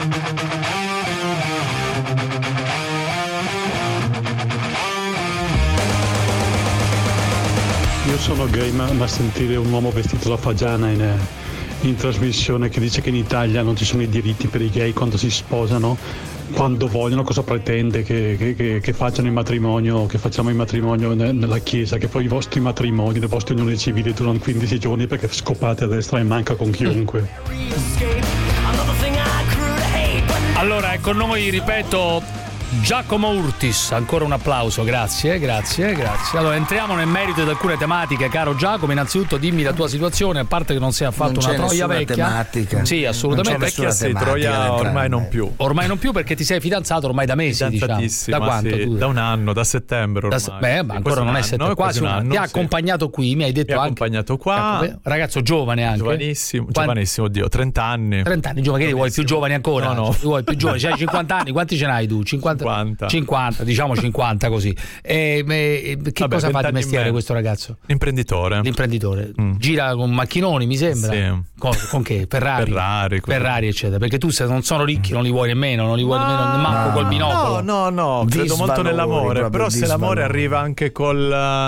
Io sono gay, ma sentire un uomo vestito da fagiana in trasmissione che dice che in Italia non ci sono i diritti per i gay quando si sposano, quando vogliono, cosa pretende? Che facciano il matrimonio, che facciamo il matrimonio nella chiesa, che poi i vostri matrimoni, le vostre unioni civili durano 15 giorni perché scopate a destra e manca con chiunque. Allora, è con noi, ripeto, Giacomo Urtis, ancora un applauso, grazie. Allora, entriamo nel merito di alcune tematiche, caro Giacomo. Innanzitutto dimmi la tua situazione, a parte che non sei affatto una troia vecchia. Tematica. Sì, assolutamente. Vecchia sì, troia ormai non più. Ormai non più perché ti sei fidanzato ormai da mesi, diciamo. Da quanto? Sì, da un anno, da settembre ormai. Ma ancora non è settembre, quasi un anno. Ti ha accompagnato qui, mi hai detto anche. accompagnato qua. Ecco, ragazzo giovane anche. Giovanissimo, oddio, 30 anni. 30 anni, giovane, che li vuoi più giovani ancora? No. Vuoi più giovani, c'hai 50 anni, quanti ce n'hai tu? 50, diciamo 50 così. Cosa fa di mestiere questo ragazzo? L'imprenditore. Gira con macchinoni, mi sembra. Sì. Con che? Ferrari, eccetera. Perché tu se non sono ricchi non li vuoi nemmeno, manco col binocolo. No, credo molto nell'amore, però se l'amore arriva anche col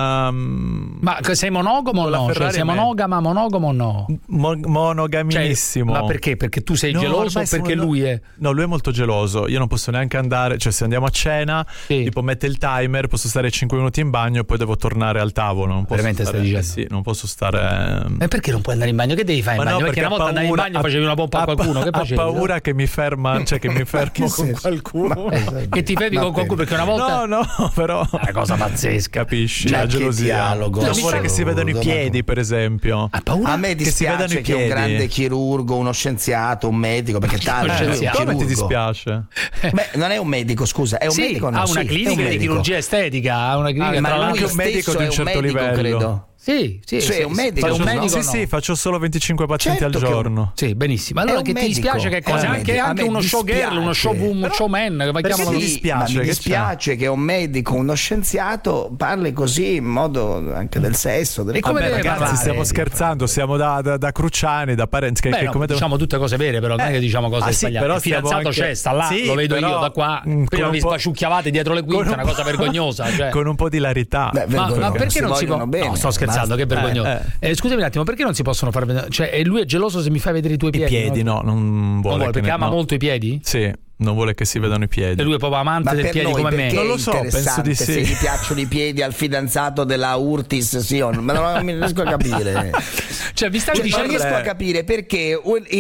Ma sei monogomo o no? Cioè, sei monogomo o no? Monogamissimo. Cioè, ma perché? Perché tu sei geloso o perché lui è? No, lui è molto geloso. Io non posso neanche andare, cioè se andiamo a cena, tipo mette il timer, posso stare 5 minuti in bagno e poi devo tornare al tavolo. Non posso veramente stare, stai dicendo? Sì, non posso stare. E perché non puoi andare in bagno? Che devi fare in bagno? Perché una volta andavi in bagno facevi una pompa a qualcuno. Che facevi? Ha paura che mi ferma, cioè che mi fermo con qualcuno. Che ti fermi con qualcuno perché una volta. No, però. È una cosa pazzesca. Capisci? La gelosia. Vuole che si vedano i piedi, per esempio. Ha paura? A me dispiace che un grande chirurgo, uno scienziato, un medico, perché come ti dispiace? Beh, non è un medico, scusa, è un medico. Ha una clinica di chirurgia estetica, ha una clinica ma anche un medico di un certo livello, credo. Sì, è un medico. Sì, faccio solo 25 pazienti al giorno. Sì, benissimo. Allora che ti dispiace che cosa? Anche uno showgirl, uno showman, mi dispiace che un medico, uno scienziato parli così in modo anche del sesso. E come deve ragazzi, parlare? stiamo scherzando, siamo da Cruciani, da Parenzi. Diciamo tutte cose vere, però non è che diciamo cose sbagliate. Però il fidanzato c'è, sta là, lo vedo io da qua. Prima vi spaciucchiavate dietro le quinte, una cosa vergognosa. Con un po' di ilarità. Ma perché non si può? No, sto scherzando. Che vergognoso. Scusami un attimo, perché non si possono far vedere? Cioè, lui è geloso se mi fai vedere i tuoi piedi? I piedi, no, non vuole. Perché ama molto i piedi? Sì. Non vuole che si vedano i piedi. E lui è proprio amante del piede come me. Non lo so, penso di sì. Se gli piacciono i piedi al fidanzato della Urtis, sì, ma non mi riesco a capire. Cioè, vi stavi dicendo, non riesco a capire perché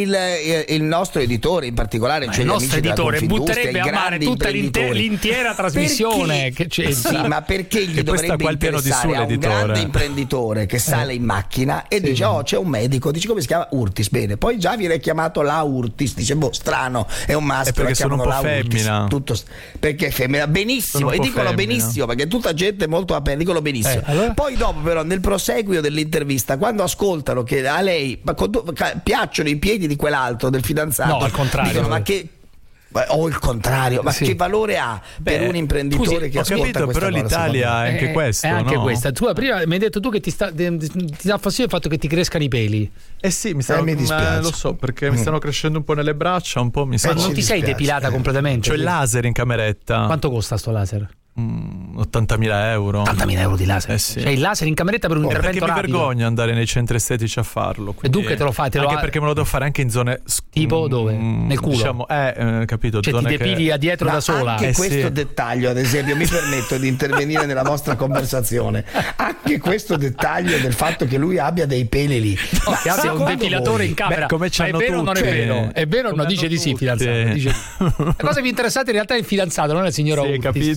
il nostro editore in particolare, cioè il nostro editore butterebbe a mare tutta l'intera trasmissione. Che sì, ma perché gli dovrebbe interessare a un grande imprenditore che sale in macchina e dice c'è un medico, dice come si chiama? Urtis, bene, poi già viene chiamato la Urtis, dice strano, è un maschio, sono un po' femmina. Perché è femmina, benissimo, e dicono femmina. Benissimo, perché tutta gente molto aperta, dicono benissimo. Allora? Poi dopo però nel proseguio dell'intervista, quando ascoltano che a lei piacciono i piedi di quell'altro, del fidanzato, no, al contrario, dicono ma che o il contrario, ma che valore ha per un imprenditore che ascolta capito, questa però cosa, l'Italia è anche questo, è anche no? questa. Tu prima mi hai detto tu che ti dà fastidio il fatto che ti crescano i peli. Sì, mi dispiace. Lo so, perché mi stanno crescendo un po' nelle braccia, un po' mi sta. Ma non ti sei depilata completamente? C'ho il laser in cameretta. Quanto costa sto laser? 80.000 euro. 80.000 euro di laser? Sì. Cioè il laser in cameretta per un intervento rapido? Perché mi vergogno andare nei centri estetici a farlo. E dunque te lo fai? Anche perché me lo devo fare anche in zone tipo dove? Nel culo? Diciamo, capito? Cioè zone ti depili a dietro da sola? Anche questo dettaglio, ad esempio, mi permetto di intervenire nella vostra conversazione. Anche questo dettaglio del fatto che lui abbia dei peli lì. Che abbia un depilatore in camera. Come ma è vero o non è vero? È vero o no? Dice di sì, fidanzato. La cosa più interessante in realtà è il fidanzato, non è il signor Urtis. Capito?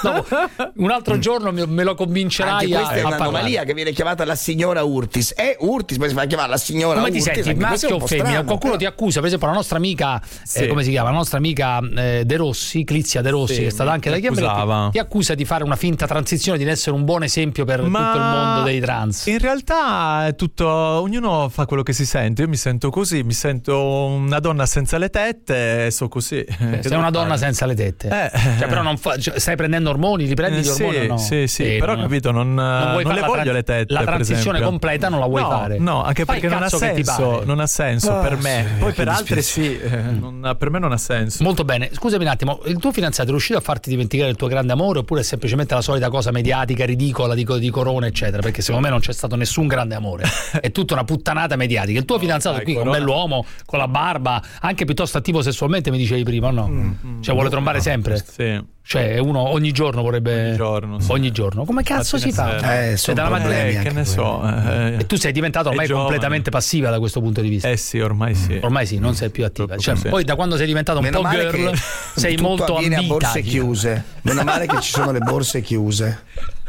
un altro giorno me lo convincerai questa a è un'anomalia che viene chiamata la signora Urtis. È Urtis, poi si fa chiamare la signora Urtis. Come ti senti, maschio o femmina? Qualcuno ti accusa, per esempio la nostra amica, come si chiama? La nostra amica De Rossi, Clizia De Rossi, che è stata anche da Chiambretti, ti accusa di fare una finta transizione, di essere un buon esempio per tutto il mondo dei trans. In realtà è tutto, ognuno fa quello che si sente. Io mi sento così, mi sento una donna senza le tette e so così. Sei una donna senza le tette. Cioè, però non stai prendendo ormoni, li prendi gli ormoni o no? Sì, però capito, non le voglio le tette. La transizione completa non la vuoi fare? No, anche perché non ha senso per me. Poi per altri sì, per me non ha senso. Molto bene, scusami un attimo, il tuo fidanzato è riuscito a farti dimenticare il tuo grande amore oppure è semplicemente la solita cosa mediatica, ridicola di Corona eccetera? Perché secondo me non c'è stato nessun grande amore, è tutta una puttanata mediatica. Il tuo fidanzato qui, un bell'uomo con la barba, anche piuttosto attivo sessualmente, mi dicevi prima, no? Cioè vuole trombare sempre? Sì. Cioè uno ogni giorno vorrebbe ogni giorno. Come cazzo si fa? Sei dalla Madeleine, che ne so. E tu sei diventato ormai completamente passiva da questo punto di vista. Sì, ormai sì. Ormai sì, non sei più attiva. Cioè, poi da quando sei diventato un po' girl sei molto ambita. A borse chiuse. Meno male che ci sono le borse chiuse.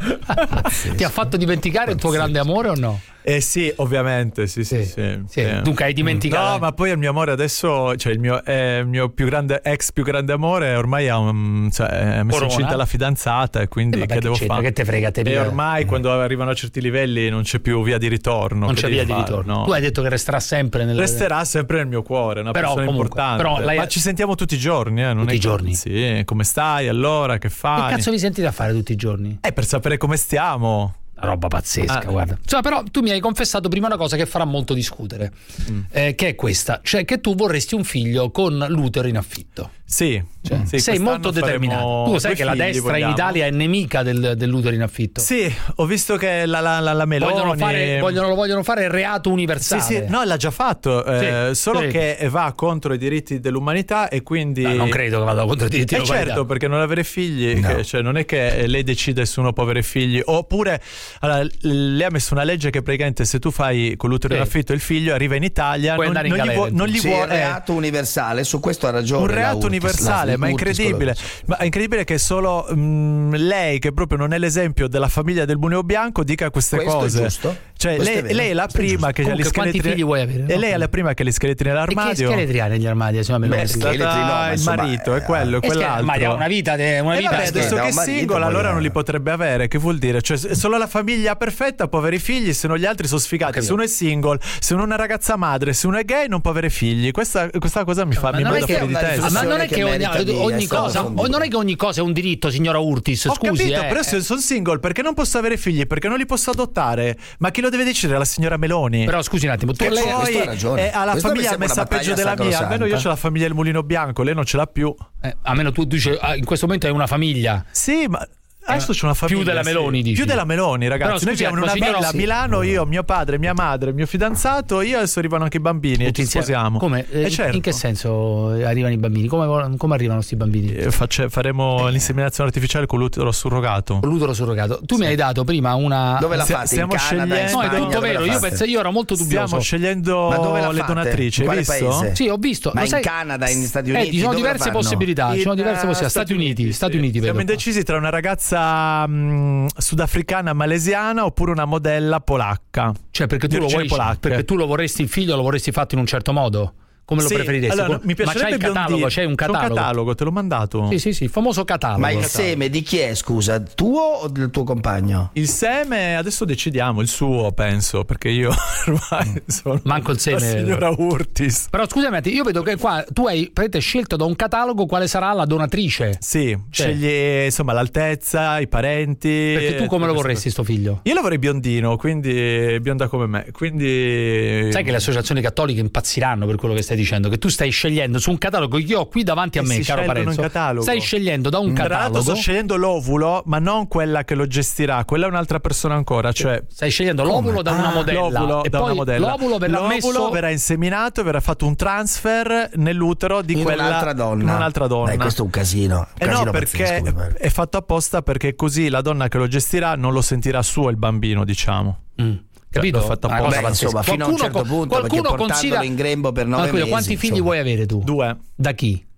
Ti ha fatto dimenticare il tuo grande amore o no? Sì, ovviamente, sì. Dunque hai dimenticato. No, ma poi il mio amore adesso, cioè il mio più grande amore ormai ha è messo incinta la fidanzata e quindi che devo fare? Che te frega te? E ormai quando arrivano a certi livelli non c'è più via di ritorno. Non c'è via di ritorno. Tu hai detto che resterà sempre nel mio cuore, una persona importante. Ma ci sentiamo tutti i giorni, tutti i giorni. Sì, come stai allora? Che fai? Che cazzo vi sentite a fare tutti i giorni? Per sapere come stiamo. Una roba pazzesca, guarda. Cioè, però tu mi hai confessato prima una cosa che farà molto discutere, che è questa, cioè che tu vorresti un figlio con l'utero in affitto. Sì, sei molto determinato. Tu sai che la destra in Italia è nemica dell'utero in affitto. Sì, ho visto che la Meloni vogliono fare il reato universale. Sì, no, l'ha già fatto, solo che va contro i diritti dell'umanità e quindi non credo che vada contro i diritti dell'umanità. Certo, perché non avere figli, cioè non è che lei decide se uno può avere figli, oppure lei ha messo una legge che praticamente se tu fai con l'utero in affitto il figlio arriva in Italia, non gli vuole reato universale, su questo ha ragione. Un reato universale, ma è incredibile. Ma è incredibile che solo lei, che proprio non è l'esempio della famiglia del Mulino Bianco, dica queste cose. È giusto? Cioè, lei è la prima che gli quanti figli vuoi avere? E lei è la prima che ha gli scheletri nell'armadio. E che scheletri ha negli armadi? Il marito è quello, quell'altro. Ma ha una vita adesso che è single, allora non li potrebbe avere. Che vuol dire? Cioè, solo la famiglia perfetta può avere figli, se no gli altri sono sfigati. Se uno è single, se uno è una ragazza madre, se uno è gay non può avere figli. Questa cosa mi manda fuori di testa. Ma non è che ogni cosa è un diritto, signora Urtis. Scusi, capito, però se sono single perché non posso avere figli, perché non li posso adottare. Ma chi lo deve decidere? La signora Meloni. Però scusi un attimo, tu lei ha la famiglia messa peggio della mia. Almeno io ho la famiglia del Mulino Bianco, lei non ce l'ha più. Almeno tu dici in questo momento hai una famiglia. Sì, ma adesso c'è una famiglia più della Meloni, dici? Più della Meloni, ragazzi. Noi abbiamo una villa a Milano, io, mio padre, mia madre, mio fidanzato, io adesso arrivano anche i bambini e ci sposiamo. Come? Certo. In che senso arrivano i bambini? Come arrivano questi bambini? Faremo l'inseminazione artificiale con l'utero surrogato. Tu mi hai dato prima una. Dove la fate? Stiamo scegliendo. No, è tutto vero. Io ero molto dubbioso. Stiamo scegliendo le donatrici. Hai visto? Paese? Sì, ho visto. Ma in Canada, negli Stati Uniti? Ci sono diverse possibilità. Stati Uniti. Siamo indecisi tra una ragazza sudafricana malesiana oppure una modella polacca. Cioè perché tu lo vorresti il figlio, lo vorresti fatto in un certo modo? Come lo preferiresti? Allora, mi piacerebbe c'è un catalogo, te l'ho mandato. Sì, il famoso catalogo. Ma il seme di chi è, scusa? Tuo o del tuo compagno? Il seme adesso decidiamo, il suo penso, perché io ormai sono manco il seme. La signora Urtis. Però scusami, io vedo che qua tu hai scelto da un catalogo quale sarà la donatrice. Sì, scegli insomma l'altezza, i parenti. Perché tu come lo vorresti sto figlio? Io lo vorrei biondino, quindi bionda come me. Quindi sai che le associazioni cattoliche impazziranno per quello che stai dicendo, che tu stai scegliendo su un catalogo che io ho qui davanti a me, caro Parenzo. Stai scegliendo da un catalogo. Sto scegliendo l'ovulo, ma non quella che lo gestirà, quella è un'altra persona ancora. Cioè, stai scegliendo l'ovulo da una modella. E poi l'ovulo verrà inseminato e verrà fatto un transfer nell'utero di un'altra donna. Questo è un casino. No, perché è fatto apposta, perché così la donna che lo gestirà non lo sentirà suo il bambino, diciamo. Capito? Insomma, fino a un certo punto, perché portandolo in grembo per 9 mesi. Quanti figli vuoi avere tu? 2. Da chi?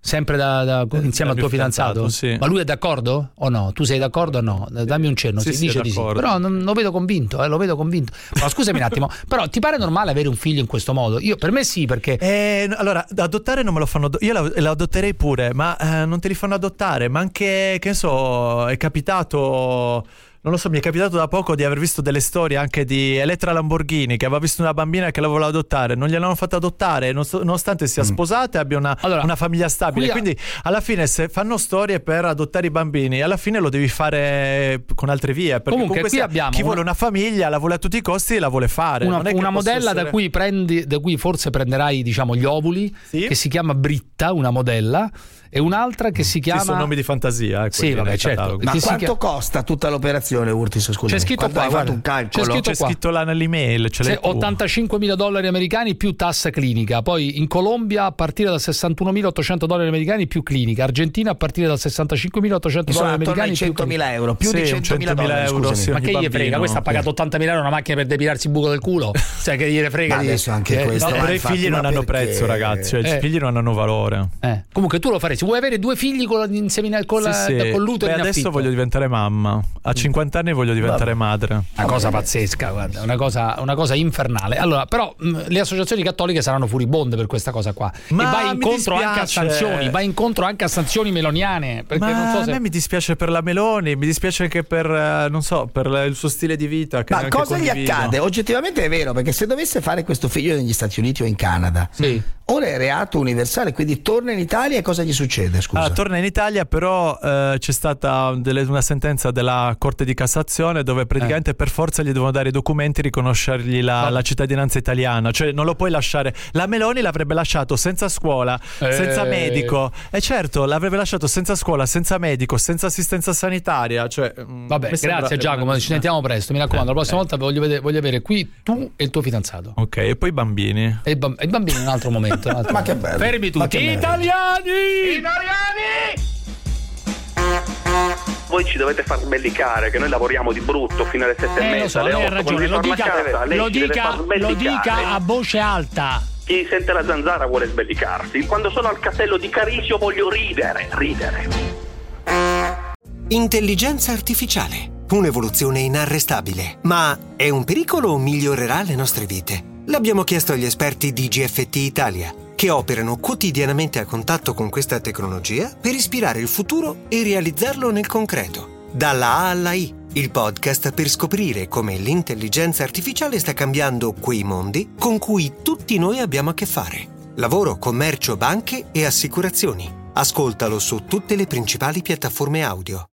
Sempre insieme al tuo fidanzato? Sì. Ma lui è d'accordo o no? Tu sei d'accordo o no? Dammi un cenno. Sì, si dice di sì. Però non lo vedo convinto, lo vedo convinto. Ma scusami un attimo, però ti pare normale avere un figlio in questo modo? Per me sì, perché allora, adottare non me lo fanno. Io la adotterei pure, ma non te li fanno adottare. Ma anche, che ne so, è capitato. Non lo so, mi è capitato da poco di aver visto delle storie anche di Elettra Lamborghini, che aveva visto una bambina che la voleva adottare, non gliel'hanno fatta adottare nonostante sia sposata e abbia una famiglia stabile. Quindi alla fine, se fanno storie per adottare i bambini, alla fine lo devi fare con altre vie, perché comunque qui abbiamo chi vuole una famiglia la vuole a tutti i costi e la vuole fare. Una modella da cui forse prenderai, diciamo, gli ovuli, che si chiama Britta, una modella, e un'altra che si chiama... Sì, sono nomi di fantasia. Sì, vabbè, certo. Ma quanto costa tutta l'operazione, Urtis? Scusa. C'è scritto qua, fatto un calcolo. C'è scritto là nell'email. $85.000 americani più tassa clinica. Poi in Colombia a partire da $61.800 americani più clinica. Argentina a partire da $65.800 americani più €100.000, più di $100.000. Sì, ma che gli frega? Questa ha pagato €80.000 una macchina per depilarsi il buco del culo. Cioè, che gliene frega di adesso anche questo. Però i figli non hanno prezzo, ragazzi. Cioè, i figli non hanno valore. Comunque tu lo faresti. Vuoi avere 2 figli con l'utero in adesso voglio diventare mamma. A 50 anni voglio diventare madre. Una cosa pazzesca, guarda, una cosa infernale. Allora, però le associazioni cattoliche saranno furibonde per questa cosa qua. Ma e vai incontro anche a sanzioni meloniane. Perché non so se... a me mi dispiace per la Meloni, mi dispiace anche per per il suo stile di vita. Che ma cosa condivido. gli accade? Oggettivamente è vero, perché se dovesse fare questo figlio negli Stati Uniti o in Canada, ora è reato universale, quindi torna in Italia e cosa gli succede? Scusa. Torna in Italia, però c'è stata una sentenza della Corte di Cassazione dove praticamente per forza gli devono dare i documenti e riconoscergli la cittadinanza italiana, cioè non lo puoi lasciare. La Meloni l'avrebbe lasciato senza scuola, senza medico, e certo l'avrebbe lasciato senza scuola, senza medico, senza assistenza sanitaria, cioè, vabbè, grazie Giacomo, ci sentiamo presto, mi raccomando, la prossima volta voglio avere qui tu e il tuo fidanzato. Ok, e poi i bambini i bambini in un altro momento. Ma che bello. Fermi tutti. Italiani! Voi ci dovete far sbellicare che noi lavoriamo di brutto fino alle 7:30. Lo so, lei ha ragione, lo dica a voce alta. Chi sente la zanzara vuole sbellicarsi. Quando sono al castello di Carisio voglio ridere. Intelligenza artificiale, un'evoluzione inarrestabile. Ma è un pericolo o migliorerà le nostre vite? L'abbiamo chiesto agli esperti di GFT Italia, che operano quotidianamente a contatto con questa tecnologia per ispirare il futuro e realizzarlo nel concreto. Dalla A alla I, il podcast per scoprire come l'intelligenza artificiale sta cambiando quei mondi con cui tutti noi abbiamo a che fare. Lavoro, commercio, banche e assicurazioni. Ascoltalo su tutte le principali piattaforme audio.